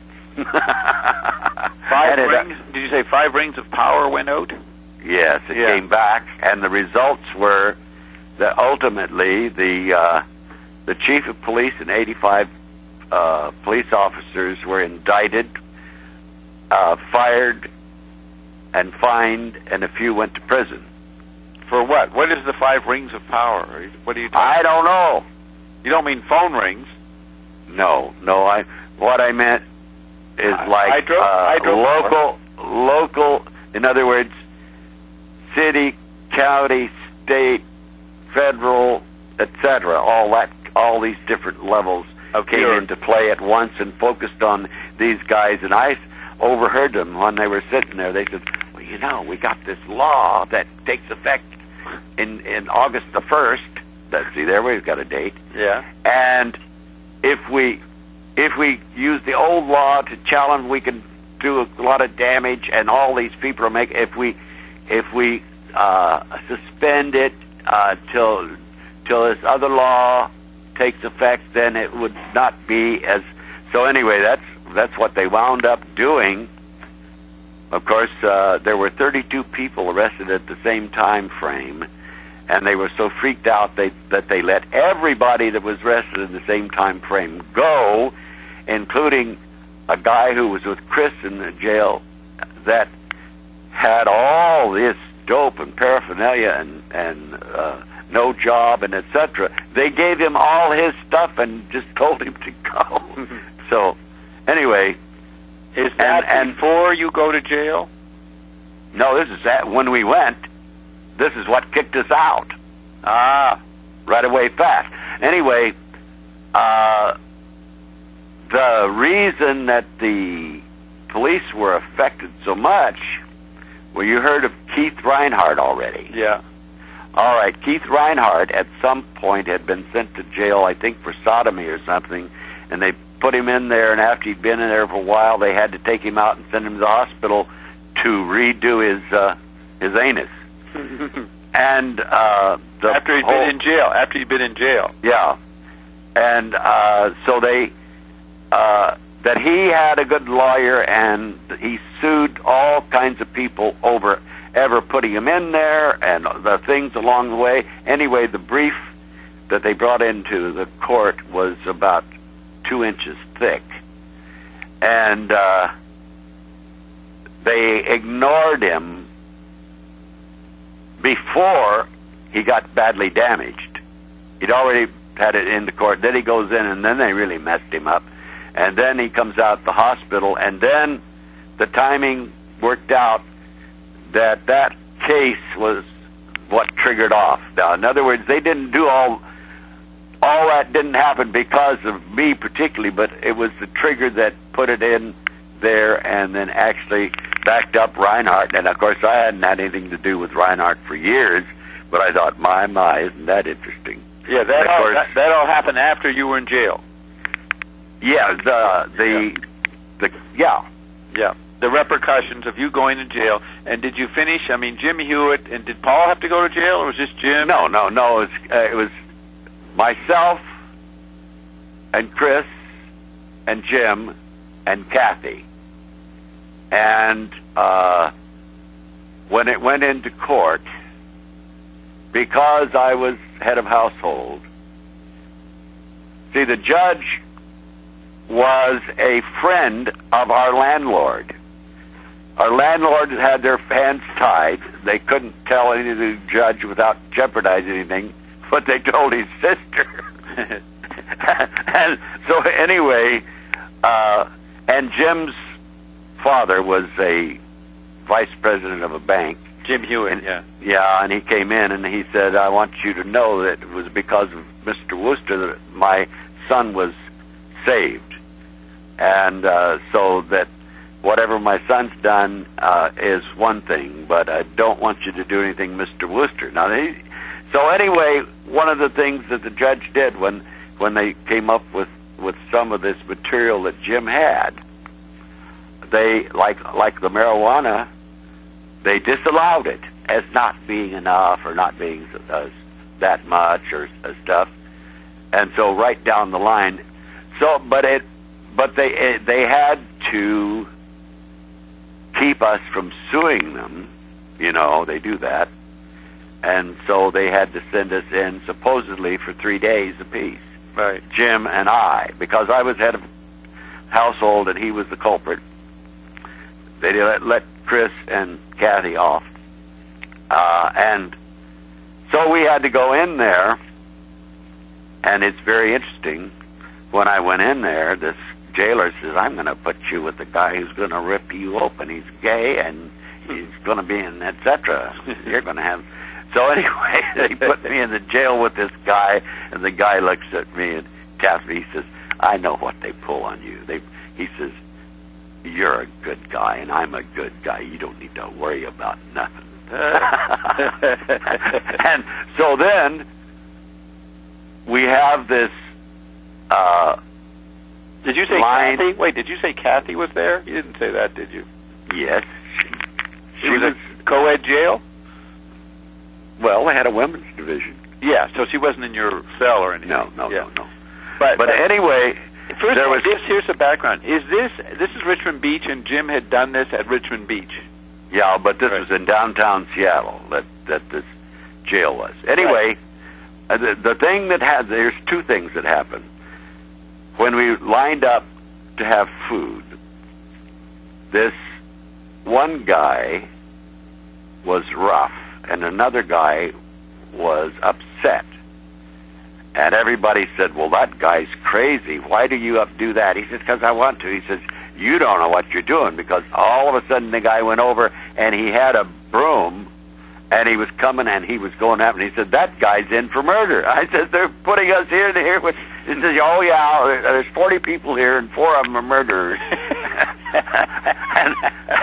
Five it, rings? Did you say five rings of power went out? Yes, it Yeah. came back, and the results were that ultimately the uh, the chief of police and eighty-five uh, police officers were indicted, uh, fired, and fined, and a few went to prison. For what? What is the five rings of power? What are you talking I don't know. You don't mean phone rings? No, no. I what I meant is Uh, like hydro? uh, Hydro local, local. In other words, city, county, state, federal, et cetera. All that, all these different levels Okay. came into play at once and focused on these guys. And I overheard them when they were sitting there. They said, "Well, you know, we got this law that takes effect in in August the first. Let's see, there we've got a date. Yeah. And if we if we use the old law to challenge, we can do a lot of damage, and all these people are making. If we if we uh, suspend it uh, till till this other law takes effect, then it would not be as." So anyway, that's that's what they wound up doing. Of course, uh, there were thirty-two people arrested at the same time frame, and they were so freaked out they, that they let everybody that was arrested in the same time frame go, including a guy who was with Chris in the jail that had all this dope and paraphernalia and and uh, no job and et cetera. They gave him all his stuff and just told him to go. So, anyway, Is that and, and before you go to jail? no, this is that when we went. This is what kicked us out. Ah, Right away, fast. Anyway, uh, the reason that the police were affected so much, well, you heard of Keith Reinhardt already. yeah. All right, Keith Reinhardt at some point had been sent to jail, I think, for sodomy or something, and they put him in there, and after he'd been in there for a while, they had to take him out and send him to the hospital to redo his uh, his anus. And uh, the After he'd whole, been in jail. After he'd been in jail. yeah, and uh, so they uh, that he had a good lawyer, and he sued all kinds of people over ever putting him in there and the things along the way. Anyway, the brief that they brought into the court was about two inches thick, and uh, they ignored him before he got badly damaged. He'd already had it into court. Then he goes in, and then they really messed him up. And then he comes out the hospital, and then the timing worked out that that case was what triggered off. Now, in other words, they didn't do all all that didn't happen because of me particularly, but it was the trigger that put it in there and then actually backed up Reinhardt. And of course, I hadn't had anything to do with Reinhardt for years, but I thought, my, my, isn't that interesting? Yeah, that And of all, course- that, that all happened after you were in jail. Yeah, the the the yeah. Yeah. The repercussions of you going to jail. And did you finish? I mean, Jim Hewitt, and did Paul have to go to jail, or was just Jim? No, no, no. It was, uh, it was myself and Chris and Jim and Kathy. And uh, when it went into court, because I was head of household, see, the judge was a friend of our landlord. Our landlord had their hands tied. They couldn't tell any of the judge without jeopardizing anything, but they told his sister. And so anyway, uh, and Jim's father was a vice president of a bank. Jim Hewitt, And, yeah. Yeah, and he came in and he said, "I want you to know that it was because of Mister Wooster that my son was saved. And uh, so that whatever my son's done uh, is one thing, but I don't want you to do anything Mister Wooster." Now, he, so anyway, one of the things that the judge did when when they came up with, with some of this material that Jim had, they, like like the marijuana, they disallowed it as not being enough or not being uh, that much or uh, stuff. And so right down the line, so but it, but they it, they had to keep us from suing them. You know, they do that, and so they had to send us in supposedly for three days apiece. Right. Jim and I, because I was head of household and he was the culprit. They let, let Chris and Kathy off, uh, and so we had to go in there. And it's very interesting. When I went in there, this jailer says, I'm going to put you with the guy who's going to rip you open. He's gay, and he's going to be in et cetera. You're going to have... So anyway, they put me in the jail with this guy, and the guy looks at me and taps me. He says, I know what they pull on you. They, he says, you're a good guy, and I'm a good guy. You don't need to worry about nothing. And so then we have this... Uh, did you say line. Kathy? Wait, did you say Kathy was there? You didn't say that, did you? Yes. She, she was, was a co-ed jail? Well, they had a women's division. Yeah, so she wasn't in your cell or anything. No, no, yeah. no, no. But, but, but anyway, first there of all, was... this, here's the background. Is this this is Richmond Beach, and Jim had done this at Richmond Beach? Yeah, but this right. was in downtown Seattle that that this jail was. Anyway, right. uh, the, the thing that had there's two things that happened when we lined up to have food. This one guy was rough, and another guy was upset. And everybody said, well, that guy's crazy. Why do you up do that? He says, because I want to. He says, you don't know what you're doing, because all of a sudden the guy went over, and he had a broom, and he was coming, and he was going up, and he said, that guy's in for murder. I said, they're putting us here and here. With... He says, oh, yeah, there's forty people here, and four of them are murderers. and,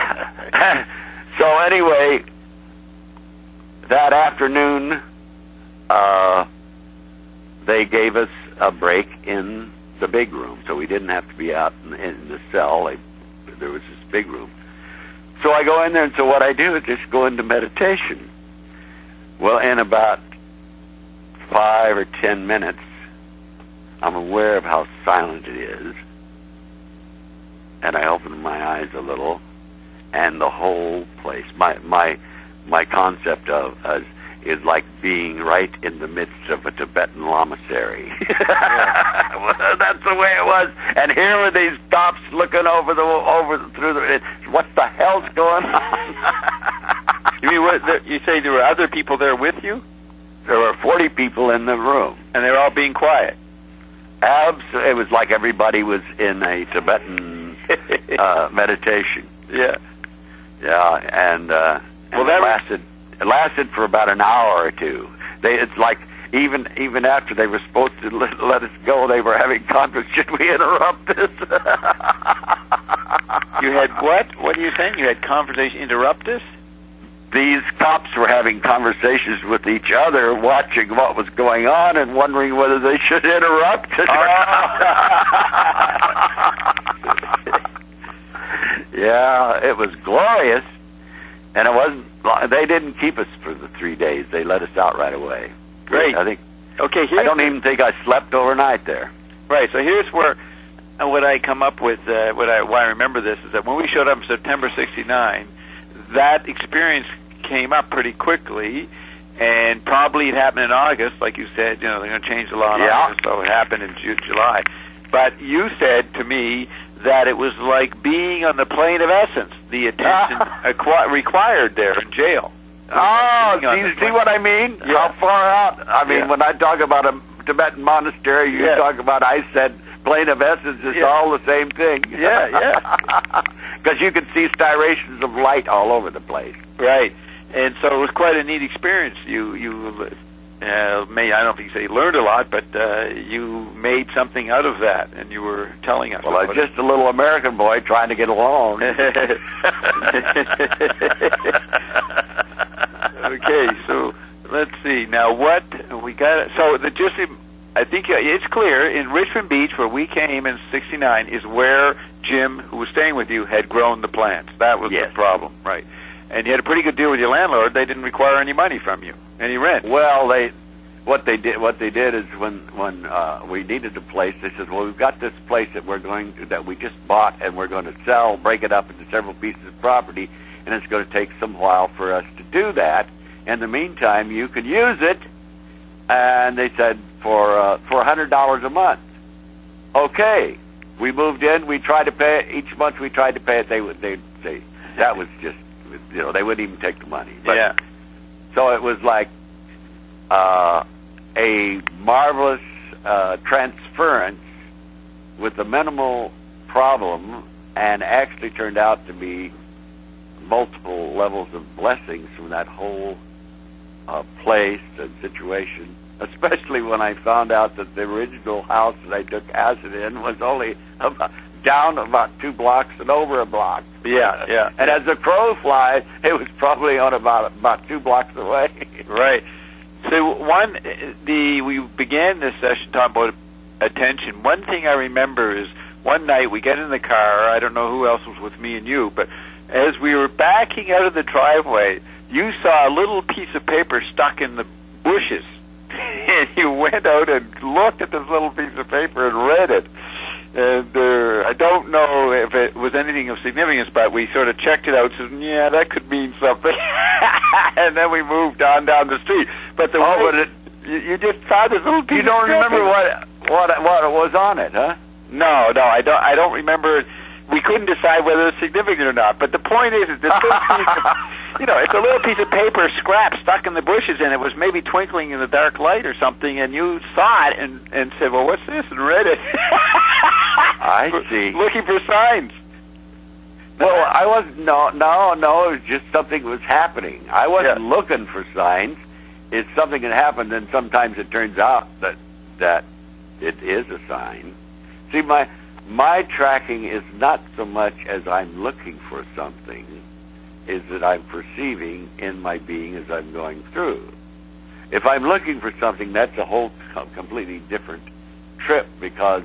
so anyway... That afternoon, uh, they gave us a break in the big room, so we didn't have to be out in, in the cell. I, there was this big room. So I go in there, and so what I do is just go into meditation. Well, in about five or ten minutes, I'm aware of how silent it is, and I open my eyes a little, and the whole place, my my... My concept of uh, is like being right in the midst of a Tibetan lamasery. Yeah. That's the way it was. And here were these cops looking over the over through the. What the hell's going on? You mean what? There, you say there were other people there with you? There were forty people in the room, and they were all being quiet. Abs. It was like everybody was in a Tibetan uh, meditation. Yeah, yeah, and. Uh, Well, and that it lasted. It lasted for about an hour or two. They, it's like even even after they were supposed to let, let us go, they were having conference. Should we interrupt this? You had what? What are you saying? You had conversation. Interrupt this? These cops were having conversations with each other, watching what was going on and wondering whether they should interrupt it. Oh. Yeah, it was glorious. And it wasn't. They didn't keep us for the three days. They let us out right away. Great. I think. Okay. I don't even think I slept overnight there. Right. So here's where uh, what I come up with. Uh, what I why I remember this is that when we showed up in September sixty-nine, that experience came up pretty quickly, and probably it happened in August, like you said. You know, they're going to change the law in yeah. August, so it happened in June, July. But you said to me that it was like being on the plane of essence, the attention acqui- required there in jail. Oh, do you see what I mean? Yeah. How far out? I mean, yeah. when I talk about a Tibetan monastery, you yeah. talk about, I said, plane of essence, it's yeah. all the same thing. Yeah, yeah. Because you could see striations of light all over the place. Right. And so it was quite a neat experience. You, you uh, may, I don't think you say you learned a lot, but uh, you made something out of that, and you were telling us. Well, I was just a little American boy trying to get along. Okay, so let's see. Now, what we got? So the just, I think it's clear in Richmond Beach, where we came in sixty-nine, is where Jim, who was staying with you, had grown the plants. That was yes. the problem, right? And you had a pretty good deal with your landlord. They didn't require any money from you, any rent. Well, they what they did what they did is when when uh, we needed a place, they said, "Well, we've got this place that we're going to, that we just bought, and we're going to sell, break it up into several pieces of property, and it's going to take some while for us to do that. In the meantime, you can use it." And they said for uh, for a hundred dollars a month. Okay, we moved in. We tried to pay it each month. We tried to pay it. They would they say that was just. You know, they wouldn't even take the money. But, yeah. So it was like uh, a marvelous uh, transference with the minimal problem and actually turned out to be multiple levels of blessings from that whole uh, place and situation, especially when I found out that the original house that I took acid in was only about, down about two blocks and over a block. Yeah, yeah. And as the crow flies, it was probably on about about two blocks away. Right. So one, the we began this session talking about attention. One thing I remember is one night we get in the car. I don't know who else was with me and you, but as we were backing out of the driveway, you saw a little piece of paper stuck in the bushes. And you went out and looked at this little piece of paper and read it. And uh, I don't know if it was anything of significance, but we sort of checked it out and said, yeah, that could mean something. And then we moved on down the street. But the oh, way, but it, you, you just found this little piece you don't of remember paper. what what what was on it, huh? No, no, I don't. I don't remember. We couldn't decide whether it's significant or not. But the point is, is this little piece of, you know, it's a little piece of paper scrap stuck in the bushes, and it was maybe twinkling in the dark light or something. And you saw it and and said, "Well, what's this?" and read it. I see. Looking for signs. Well, I wasn't. No, no, no. It was just something was happening. I wasn't Yeah. looking for signs. It's something that happened, and sometimes it turns out that that it is a sign. See, my my tracking is not so much as I'm looking for something, is that I'm perceiving in my being as I'm going through. If I'm looking for something, that's a whole completely different trip, because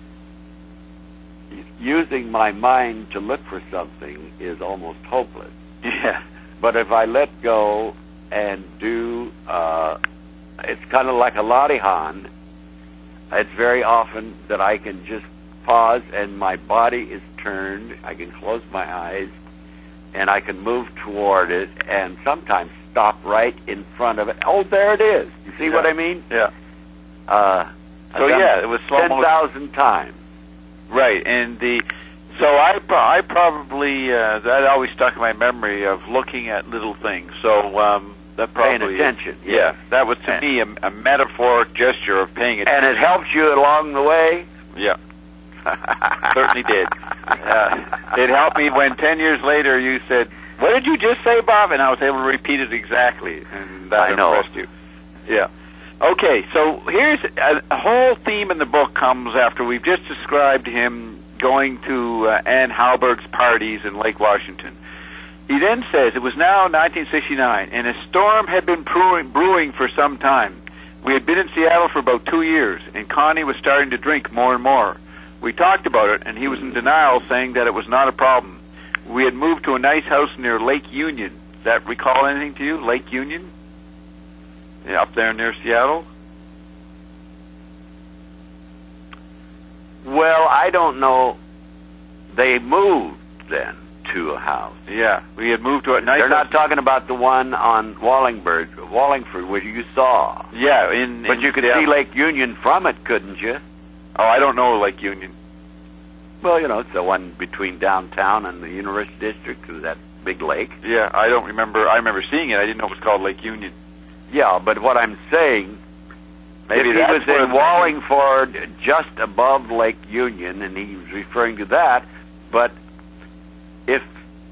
using my mind to look for something is almost hopeless. Yeah. But if I let go and do, uh, it's kind of like a Latihan. It's very often that I can just pause and my body is turned. I can close my eyes and I can move toward it and sometimes stop right in front of it. Oh, there it is. You see Yeah. what I mean? Yeah. Uh, So yeah, it was slow ten motion. thousand times. Right, and the so I pro- I probably uh, that always stuck in my memory of looking at little things. So um, that probably Paying attention. Yeah, Yes. that was to And- me a, a metaphoric gesture of paying attention. And it helps you along the way? Yeah, certainly did. Uh, it helped me when ten years later you said, "What did you just say, Bob?" And I was able to repeat it exactly, and that I know. impressed you. Yeah. Okay, so here's a, a whole theme in the book comes after we've just described him going to uh, Ann Halberg's parties in Lake Washington. He then says, it was now nineteen sixty-nine, and a storm had been brewing, brewing for some time. We had been in Seattle for about two years, and Connie was starting to drink more and more. We talked about it, and he was in denial, saying that it was not a problem. We had moved to a nice house near Lake Union. Does that recall anything to you, Lake Union? Yeah, up there near Seattle? Well, I don't know. They moved then to a house. Yeah, we had moved to a nice They're not house. talking about the one on Wallingford, Wallingford, where you saw. Yeah, in... But in you could Seattle. see Lake Union from it, couldn't you? Oh, I don't know Lake Union. Well, you know, it's the one between downtown and the University District, that big lake. Yeah, I don't remember. I remember seeing it. I didn't know it was called Lake Union. Yeah, but what I'm saying, Maybe if he that's was where in the- Wallingford, just above Lake Union, and he was referring to that, but if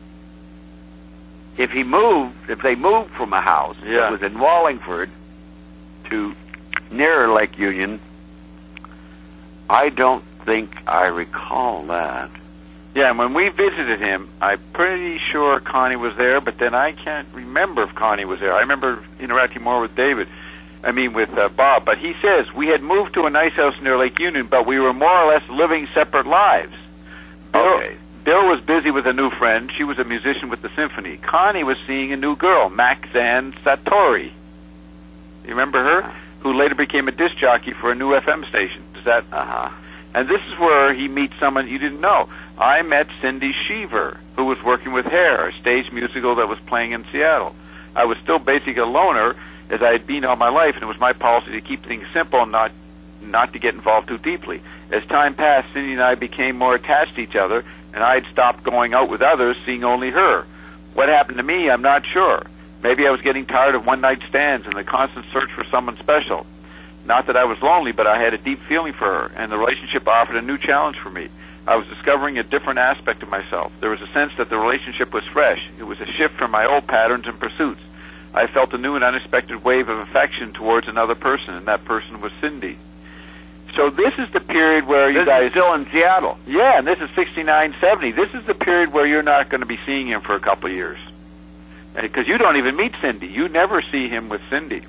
if he moved, if they moved from a house Yeah. that was in Wallingford to nearer Lake Union, I don't think I recall that. Yeah, and when we visited him, I'm pretty sure Connie was there, but then I can't remember if Connie was there. I remember interacting more with David, I mean with uh, Bob, but he says, we had moved to a nice house near Lake Union, but we were more or less living separate lives. Bill, Okay. Bill was busy with a new friend. She was a musician with the symphony. Connie was seeing a new girl, Maxanne Satori. You remember her? Who later became a disc jockey for a new F M station. Does that... Uh-huh. And this is where he meets someone you didn't know. I met Cindy Sheaver, who was working with Hair, a stage musical that was playing in Seattle. I was still basically a loner, as I had been all my life, and it was my policy to keep things simple and not not to get involved too deeply. As time passed, Cindy and I became more attached to each other, and I had stopped going out with others, seeing only her. What happened to me, I'm not sure. Maybe I was getting tired of one-night stands and the constant search for someone special. Not that I was lonely, but I had a deep feeling for her, and the relationship offered a new challenge for me. I was discovering a different aspect of myself. There was a sense that the relationship was fresh. It was a shift from my old patterns and pursuits. I felt a new and unexpected wave of affection towards another person, and that person was Cindy. So this is the period where you this guys... is still in Seattle. Yeah, and this is sixty-nine, seventy. This is the period where you're not going to be seeing him for a couple of years. Because you don't even meet Cindy. You never see him with Cindy.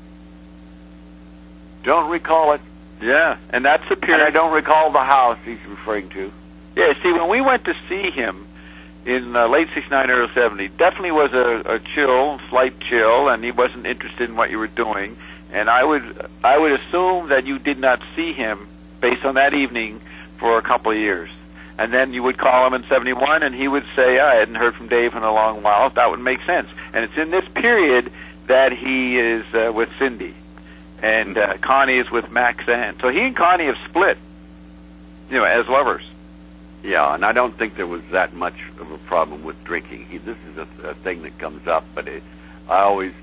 Don't recall it. Yeah, and that's the period... And I don't recall the house he's referring to. Yeah, see, when we went to see him in uh, late sixty-nine, early seventy, definitely was a, a chill, slight chill, and he wasn't interested in what you were doing. And I would I would assume that you did not see him, based on that evening, for a couple of years. And then you would call him in seventy-one, and he would say, I hadn't heard from Dave in a long while. That would make sense. And it's in this period that he is uh, with Cindy. And uh, Connie is with Max Ann. So he and Connie have split, you know, as lovers. Yeah, and I don't think there was that much of a problem with drinking. He, this is a, a thing that comes up, but it, I always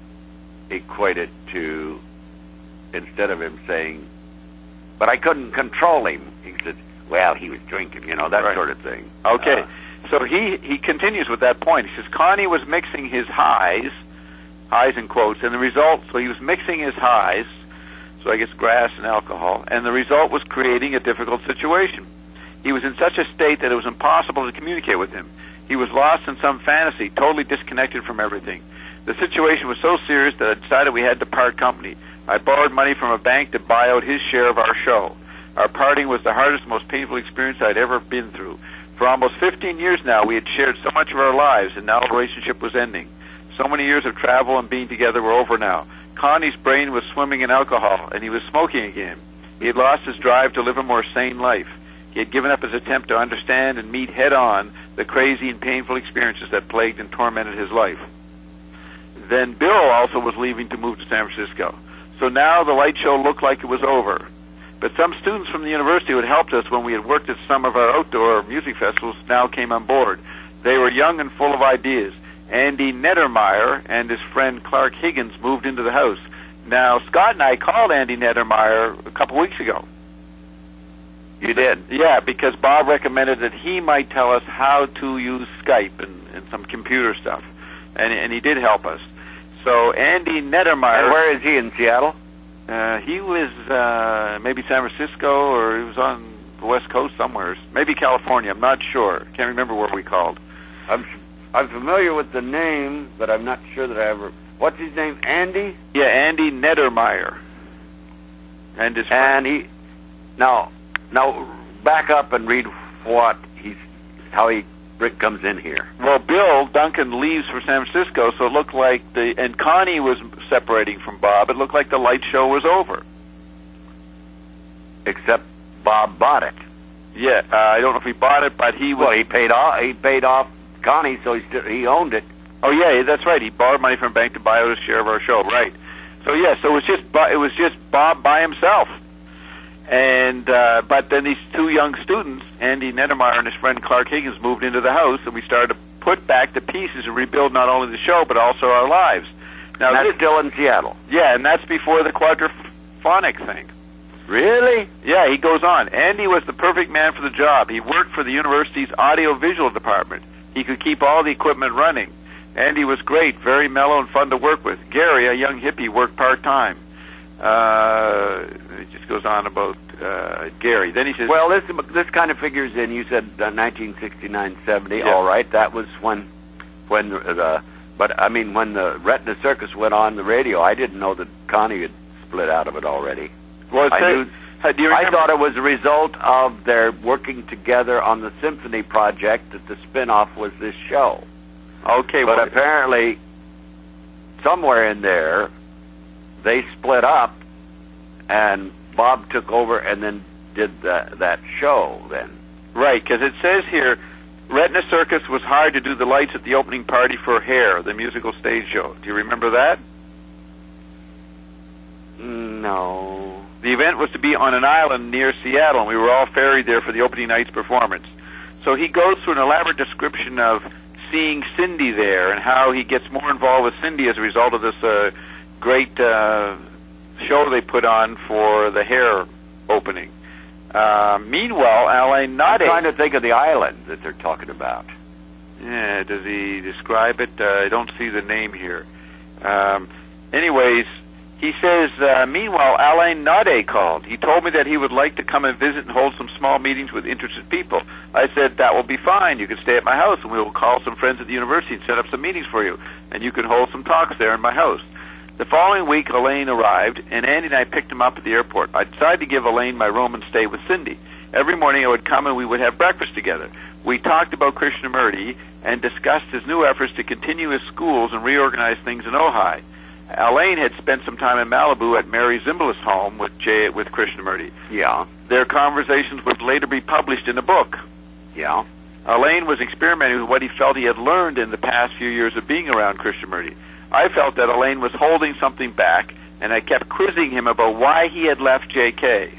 equate it to, instead of him saying, but I couldn't control him, he said, well, he was drinking, you know, that right. sort of thing. Okay, uh, so he, he continues with that point. He says, Connie was mixing his highs, highs in quotes, and the result, so he was mixing his highs, so I guess grass and alcohol, and the result was creating a difficult situation. He was in such a state that it was impossible to communicate with him. He was lost in some fantasy, totally disconnected from everything. The situation was so serious that I decided we had to part company. I borrowed money from a bank to buy out his share of our show. Our parting was the hardest, most painful experience I'd ever been through. For almost fifteen years now, we had shared so much of our lives, and now the relationship was ending. So many years of travel and being together were over now. Connie's brain was swimming in alcohol, and he was smoking again. He had lost his drive to live a more sane life. He had given up his attempt to understand and meet head-on the crazy and painful experiences that plagued and tormented his life. Then Bill also was leaving to move to San Francisco. So now the light show looked like it was over. But some students from the university who had helped us when we had worked at some of our outdoor music festivals now came on board. They were young and full of ideas. Andy Nettermeyer and his friend Clark Higgins moved into the house. Now, Scott and I called Andy Nettermeyer a couple weeks ago. You did? Yeah, because Bob recommended that he might tell us how to use Skype and, and some computer stuff. And, and he did help us. So Andy Nettermeyer... And where is he, in Seattle? Uh, he was uh, maybe San Francisco, or he was on the West Coast somewhere. Maybe California, I'm not sure. Can't remember where we called. I'm I'm familiar with the name, but I'm not sure that I ever... What's his name, Andy? Yeah, Andy Nettermeyer. And his friend. And he... Now... Now, back up and read what he's, how he Rick comes in here. Well, Bill Duncan leaves for San Francisco, so it looked like the and Connie was separating from Bob. It looked like the light show was over. Except Bob bought it. Yeah, uh, I don't know if he bought it, but he was. Well, he paid off. He paid off Connie, so he still, he owned it. Oh yeah, that's right. He borrowed money from a bank to buy out his share of our show. Right. So yeah, so it was just it was just Bob by himself. And uh, but then these two young students, Andy Nettermeyer and his friend Clark Higgins, moved into the house, and we started to put back the pieces and rebuild not only the show but also our lives. Now and that's this, still in Seattle. Yeah, and that's before the quadraphonic thing. Really? Yeah, he goes on. Andy was the perfect man for the job. He worked for the university's audio-visual department. He could keep all the equipment running. Andy was great, very mellow and fun to work with. Gary, a young hippie, worked part-time. Uh, it just goes on about uh, Gary. Then he says, well, this this kind of figures in. You said uh, nineteen sixty-nine, seventy. Yeah. All right, that was when when the. But I mean, when the Retina Circus went on the radio, I didn't know that Connie had split out of it already. Well, I, knew, uh, do you remember? I thought it was a result of their working together on the symphony project. That the spinoff was this show. Okay, but well, apparently, somewhere in there, they split up, and Bob took over and then did the, that show then. Right, because it says here, Retina Circus was hired to do the lights at the opening party for Hair, the musical stage show. Do you remember that? No. The event was to be on an island near Seattle, and we were all ferried there for the opening night's performance. So he goes through an elaborate description of seeing Cindy there and how he gets more involved with Cindy as a result of this uh, great uh, show they put on for the Hair opening. Uh, meanwhile, Alain Nade... I'm trying to think of the island that they're talking about. Yeah, does he describe it? Uh, I don't see the name here. Um, anyways, he says, uh, meanwhile, Alain Nade called. He told me that he would like to come and visit and hold some small meetings with interested people. I said, that will be fine. You can stay at my house, and we will call some friends at the university and set up some meetings for you, and you can hold some talks there in my house. The following week, Alain arrived, and Andy and I picked him up at the airport. I decided to give Alain my room and stay with Cindy. Every morning I would come and we would have breakfast together. We talked about Krishnamurti and discussed his new efforts to continue his schools and reorganize things in Ojai. Alain had spent some time in Malibu at Mary Zimbalist's home with Jay, with Krishnamurti. Yeah. Their conversations would later be published in a book. Yeah. Alain was experimenting with what he felt he had learned in the past few years of being around Krishnamurti. I felt that Alain was holding something back, and I kept quizzing him about why he had left J K.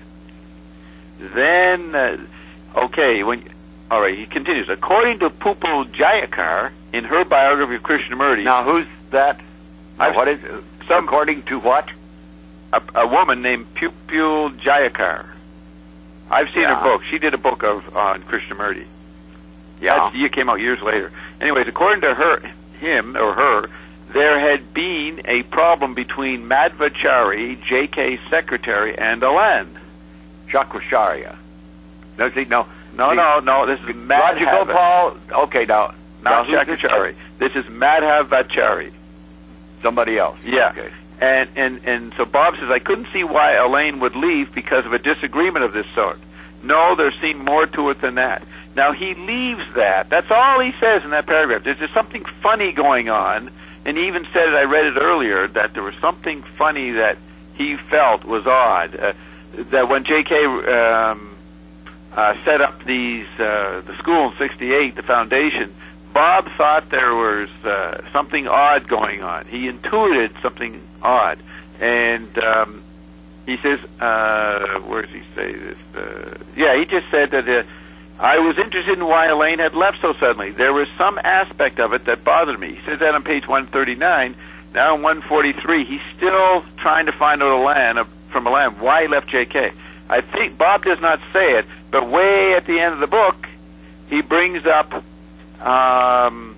Then, uh, okay, when, all right, he continues. According to Pupul Jayakar, in her biography of Krishnamurti... Now, who's that? I've, what is some, according to what? A, a woman named Pupul Jayakar. I've seen yeah. her book. She did a book of on Krishnamurti. Yeah. It came out years later. Anyways, according to her, him or her, there had been a problem between Madhvacharya, J K's secretary, and Alain. Chakracharya. No, see, no. No, see, no, no, this is Madhava. Rajagopal, okay, now. Not Chakracharya. This is Madhavacharya. Somebody else. Yeah. Okay. And, and, and so Bob says, I couldn't see why Alain would leave because of a disagreement of this sort. No, there seemed more to it than that. Now, he leaves that. That's all he says in that paragraph. There's just something funny going on. And he even said it, I read it earlier, that there was something funny that he felt was odd. Uh, that when J K um, uh, set up these uh, the school in sixty-eight, the foundation, Bob thought there was uh, something odd going on. He intuited something odd. And um, he says, uh, where does he say this? Uh, yeah, he just said that... Uh, I was interested in why Alain had left so suddenly. There was some aspect of it that bothered me. He says that on page one thirty-nine. Now on one forty-three, he's still trying to find out Alain, uh, from Alain why he left J K. I think Bob does not say it, but way at the end of the book, he brings up um,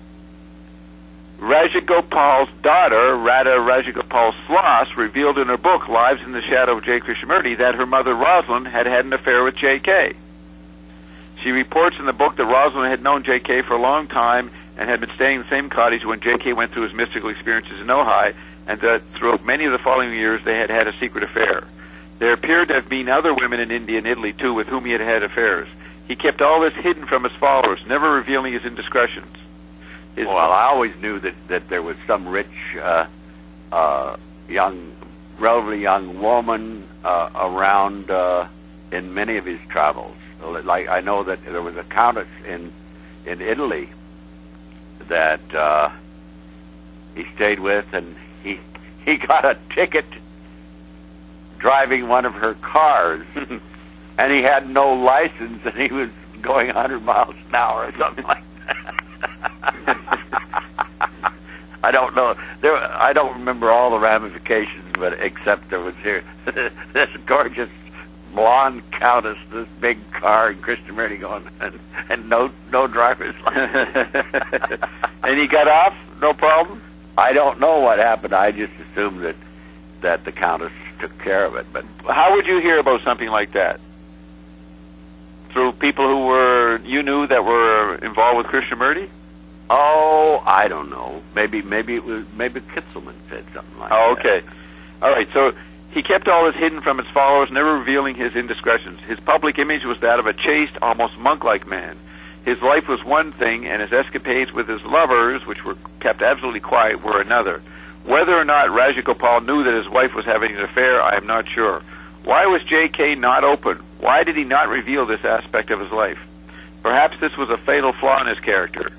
Rajagopal's daughter, Radha Rajagopal Sloss, revealed in her book, Lives in the Shadow of J. Krishnamurti, that her mother, Rosalind, had had an affair with J K. She reports in the book that Rosalind had known J K for a long time and had been staying in the same cottage when J K went through his mystical experiences in Ojai, and that throughout many of the following years they had had a secret affair. There appeared to have been other women in India and Italy, too, with whom he had had affairs. He kept all this hidden from his followers, never revealing his indiscretions. His well, I always knew that, that there was some rich, uh, uh, young, relatively young woman uh, around uh, in many of his travels. Like I know that there was a countess in in Italy that uh, he stayed with, and he he got a ticket driving one of her cars, and he had no license, and he was going one hundred miles an hour or something like that. I don't know. There, I don't remember all the ramifications, but except there was here this gorgeous blonde countess, this big car, and Krishnamurti going, and, and no no driver's license. And he got off, no problem? I don't know what happened. I just assumed that that the countess took care of it. But how would you hear about something like that? Through people who were you knew that were involved with Krishnamurti? Oh, I don't know. Maybe maybe it was maybe Kitzelman said something like oh, that. Okay. All right. So he kept all this hidden from his followers, never revealing his indiscretions. His public image was that of a chaste, almost monk-like man. His life was one thing, and his escapades with his lovers, which were kept absolutely quiet, were another. Whether or not Rajagopal knew that his wife was having an affair, I am not sure. Why was J K not open? Why did he not reveal this aspect of his life? Perhaps this was a fatal flaw in his character.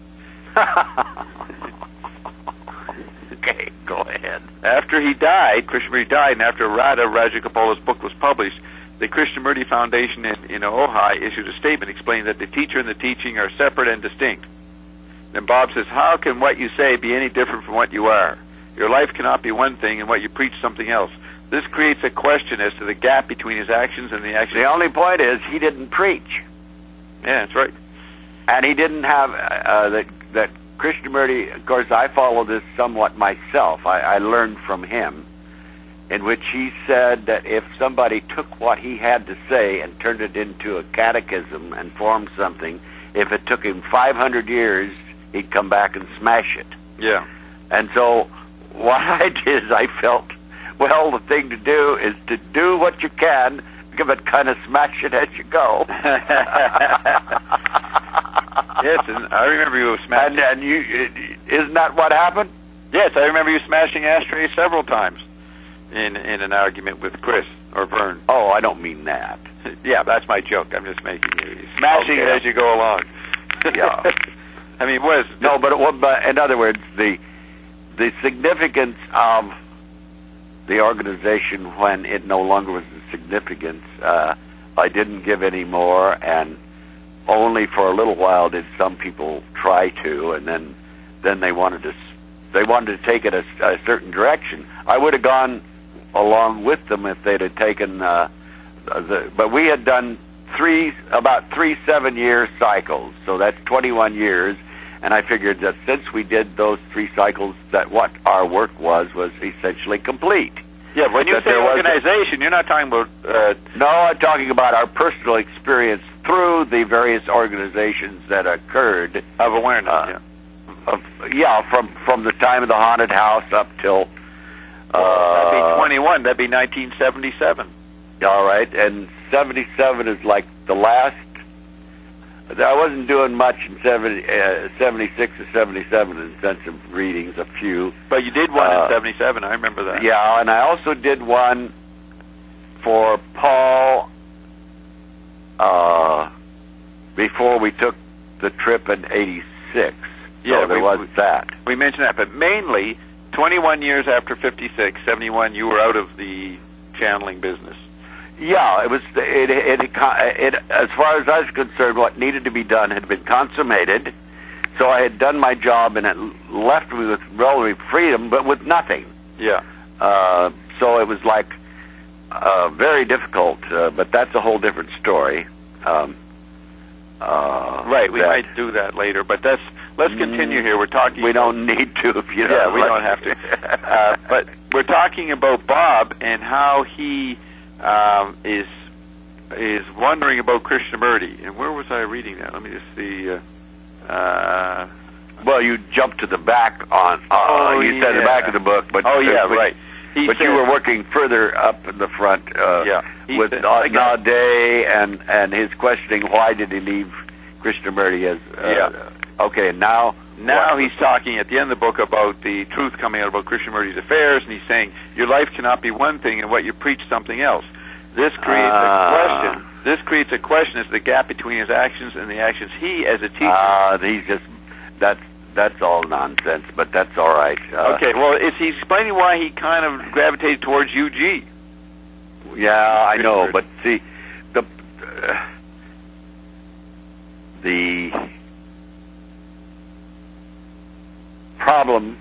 Okay, go ahead. After he died, Krishnamurti died, and after Radha Rajagopal's book was published, the Krishnamurti Foundation in, in Ojai issued a statement explaining that the teacher and the teaching are separate and distinct. Then Bob says, how can what you say be any different from what you are? Your life cannot be one thing and what you preach something else. this creates a question as to the gap between his actions and the actions. The only point is he didn't preach. Yeah, that's right. And he didn't have uh, that. That Krishnamurti, of course, I follow this somewhat myself. I, I learned from him, in which he said that if somebody took what he had to say and turned it into a catechism and formed something, if it took him five hundred years, he'd come back and smash it. Yeah. And so what I did is I felt, well, the thing to do is to do what you can, but kind of smash it as you go. Yes, and I remember you smashing. And, and you, isn't that what happened? Yes, I remember you smashing ashtrays several times in in an argument with Chris or Vern. Oh, I don't mean that. Yeah, that's my joke. I'm just making you smashing Okay. it as you go along. Yeah. I mean, what is No, but, it, but in other words, the the significance of the organization when it no longer was the significance, uh, I didn't give any more, and only for a little while did some people try to, and then then they wanted to they wanted to take it a, a certain direction. I would have gone along with them if they'd have taken uh, the. But we had done three about three seven year cycles, so that's twenty-one years, and I figured that since we did those three cycles, that what our work was was essentially complete. Yeah, when you That say there was a- organization, you're not talking about. Uh, No, I'm talking about our personal experience through the various organizations that occurred. of awareness. Uh, yeah. Of, yeah, from from the time of the haunted house up till. Uh, That'd be twenty-one. That'd be nineteen seventy-seven. All right, and seventy-seven is like the last. I wasn't doing much in seventy, uh, seventy-six or seventy-seven in the sense of readings, a few. But you did one Uh, in seventy-seven. I remember that. Yeah, and I also did one for Paul uh, before we took the trip in eighty-six. Yeah, so there we- was we- that. We mentioned that, but mainly twenty-one years after fifty-six, seventy-one, you were out of the channeling business. Yeah, it was. It, it, it, it, as far as I was concerned, what needed to be done had been consummated. So I had done my job, and it left me with relative freedom, but with nothing. Yeah. Uh, so it was like uh, very difficult. Uh, but that's a whole different story. Um, uh, Right, we that- might do that later, but that's let's continue here. We're talking. We don't need to, if you know. Yeah, we don't have to. Uh, but we're talking about Bob and how he um, is is wondering about Krishnamurti. And where was I reading that? Let me just see. Uh, uh, Well, you jumped to the back on. Uh, Oh, you said the yeah. back of the book, but oh yeah, but- right. He But said- you were working further up in the front uh, Yeah. He with said- uh, I got- Nade and and his questioning why did he leave Krishnamurti as uh, Yeah. okay now Now what? he's talking at the end of the book about the truth coming out about Krishnamurti's affairs, and he's saying your life cannot be one thing and what you preach something else. This creates Ah. a question. This creates a question as to the gap between his actions and the actions he, as a teacher. uh, he's just that's that's all nonsense, but that's all right. Uh, okay, well, is he explaining why he kind of gravitated towards U G? Yeah, I know, but see the uh, the problem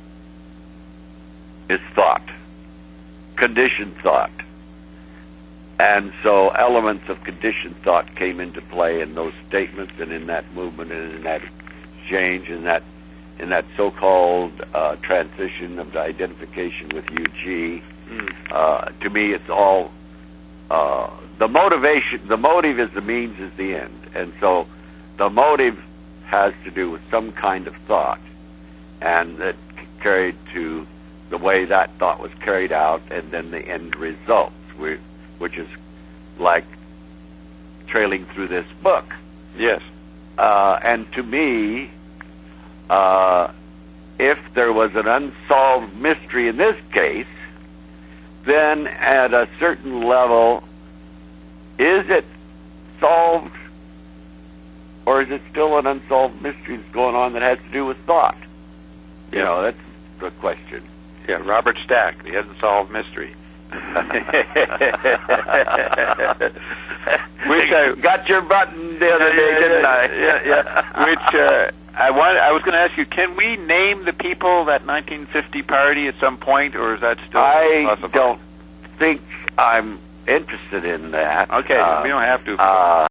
is thought, conditioned thought. And so elements of conditioned thought came into play in those statements and in that movement and in that exchange and that in that so-called uh, transition of the identification with U G. Mm. Uh, to me, it's all uh, the motivation. The motive is the means is the end, and so the motive has to do with some kind of thought, and that carried to the way that thought was carried out, and then the end results, which, which is like trailing through this book. Yes. Uh, and to me, uh, if there was an unsolved mystery in this case, then at a certain level, is it solved, or is it still an unsolved mystery that's going on that has to do with thought? You know, that's the question. Yeah, Robert Stack, the unsolved mystery. Which I got your button the other day, didn't I? Yeah, yeah. Which uh, I want. I was going to ask you: can we name the people that nineteen fifty party at some point, or is that still I possible? don't think I'm interested in that. Okay, Uh, we don't have to. Uh,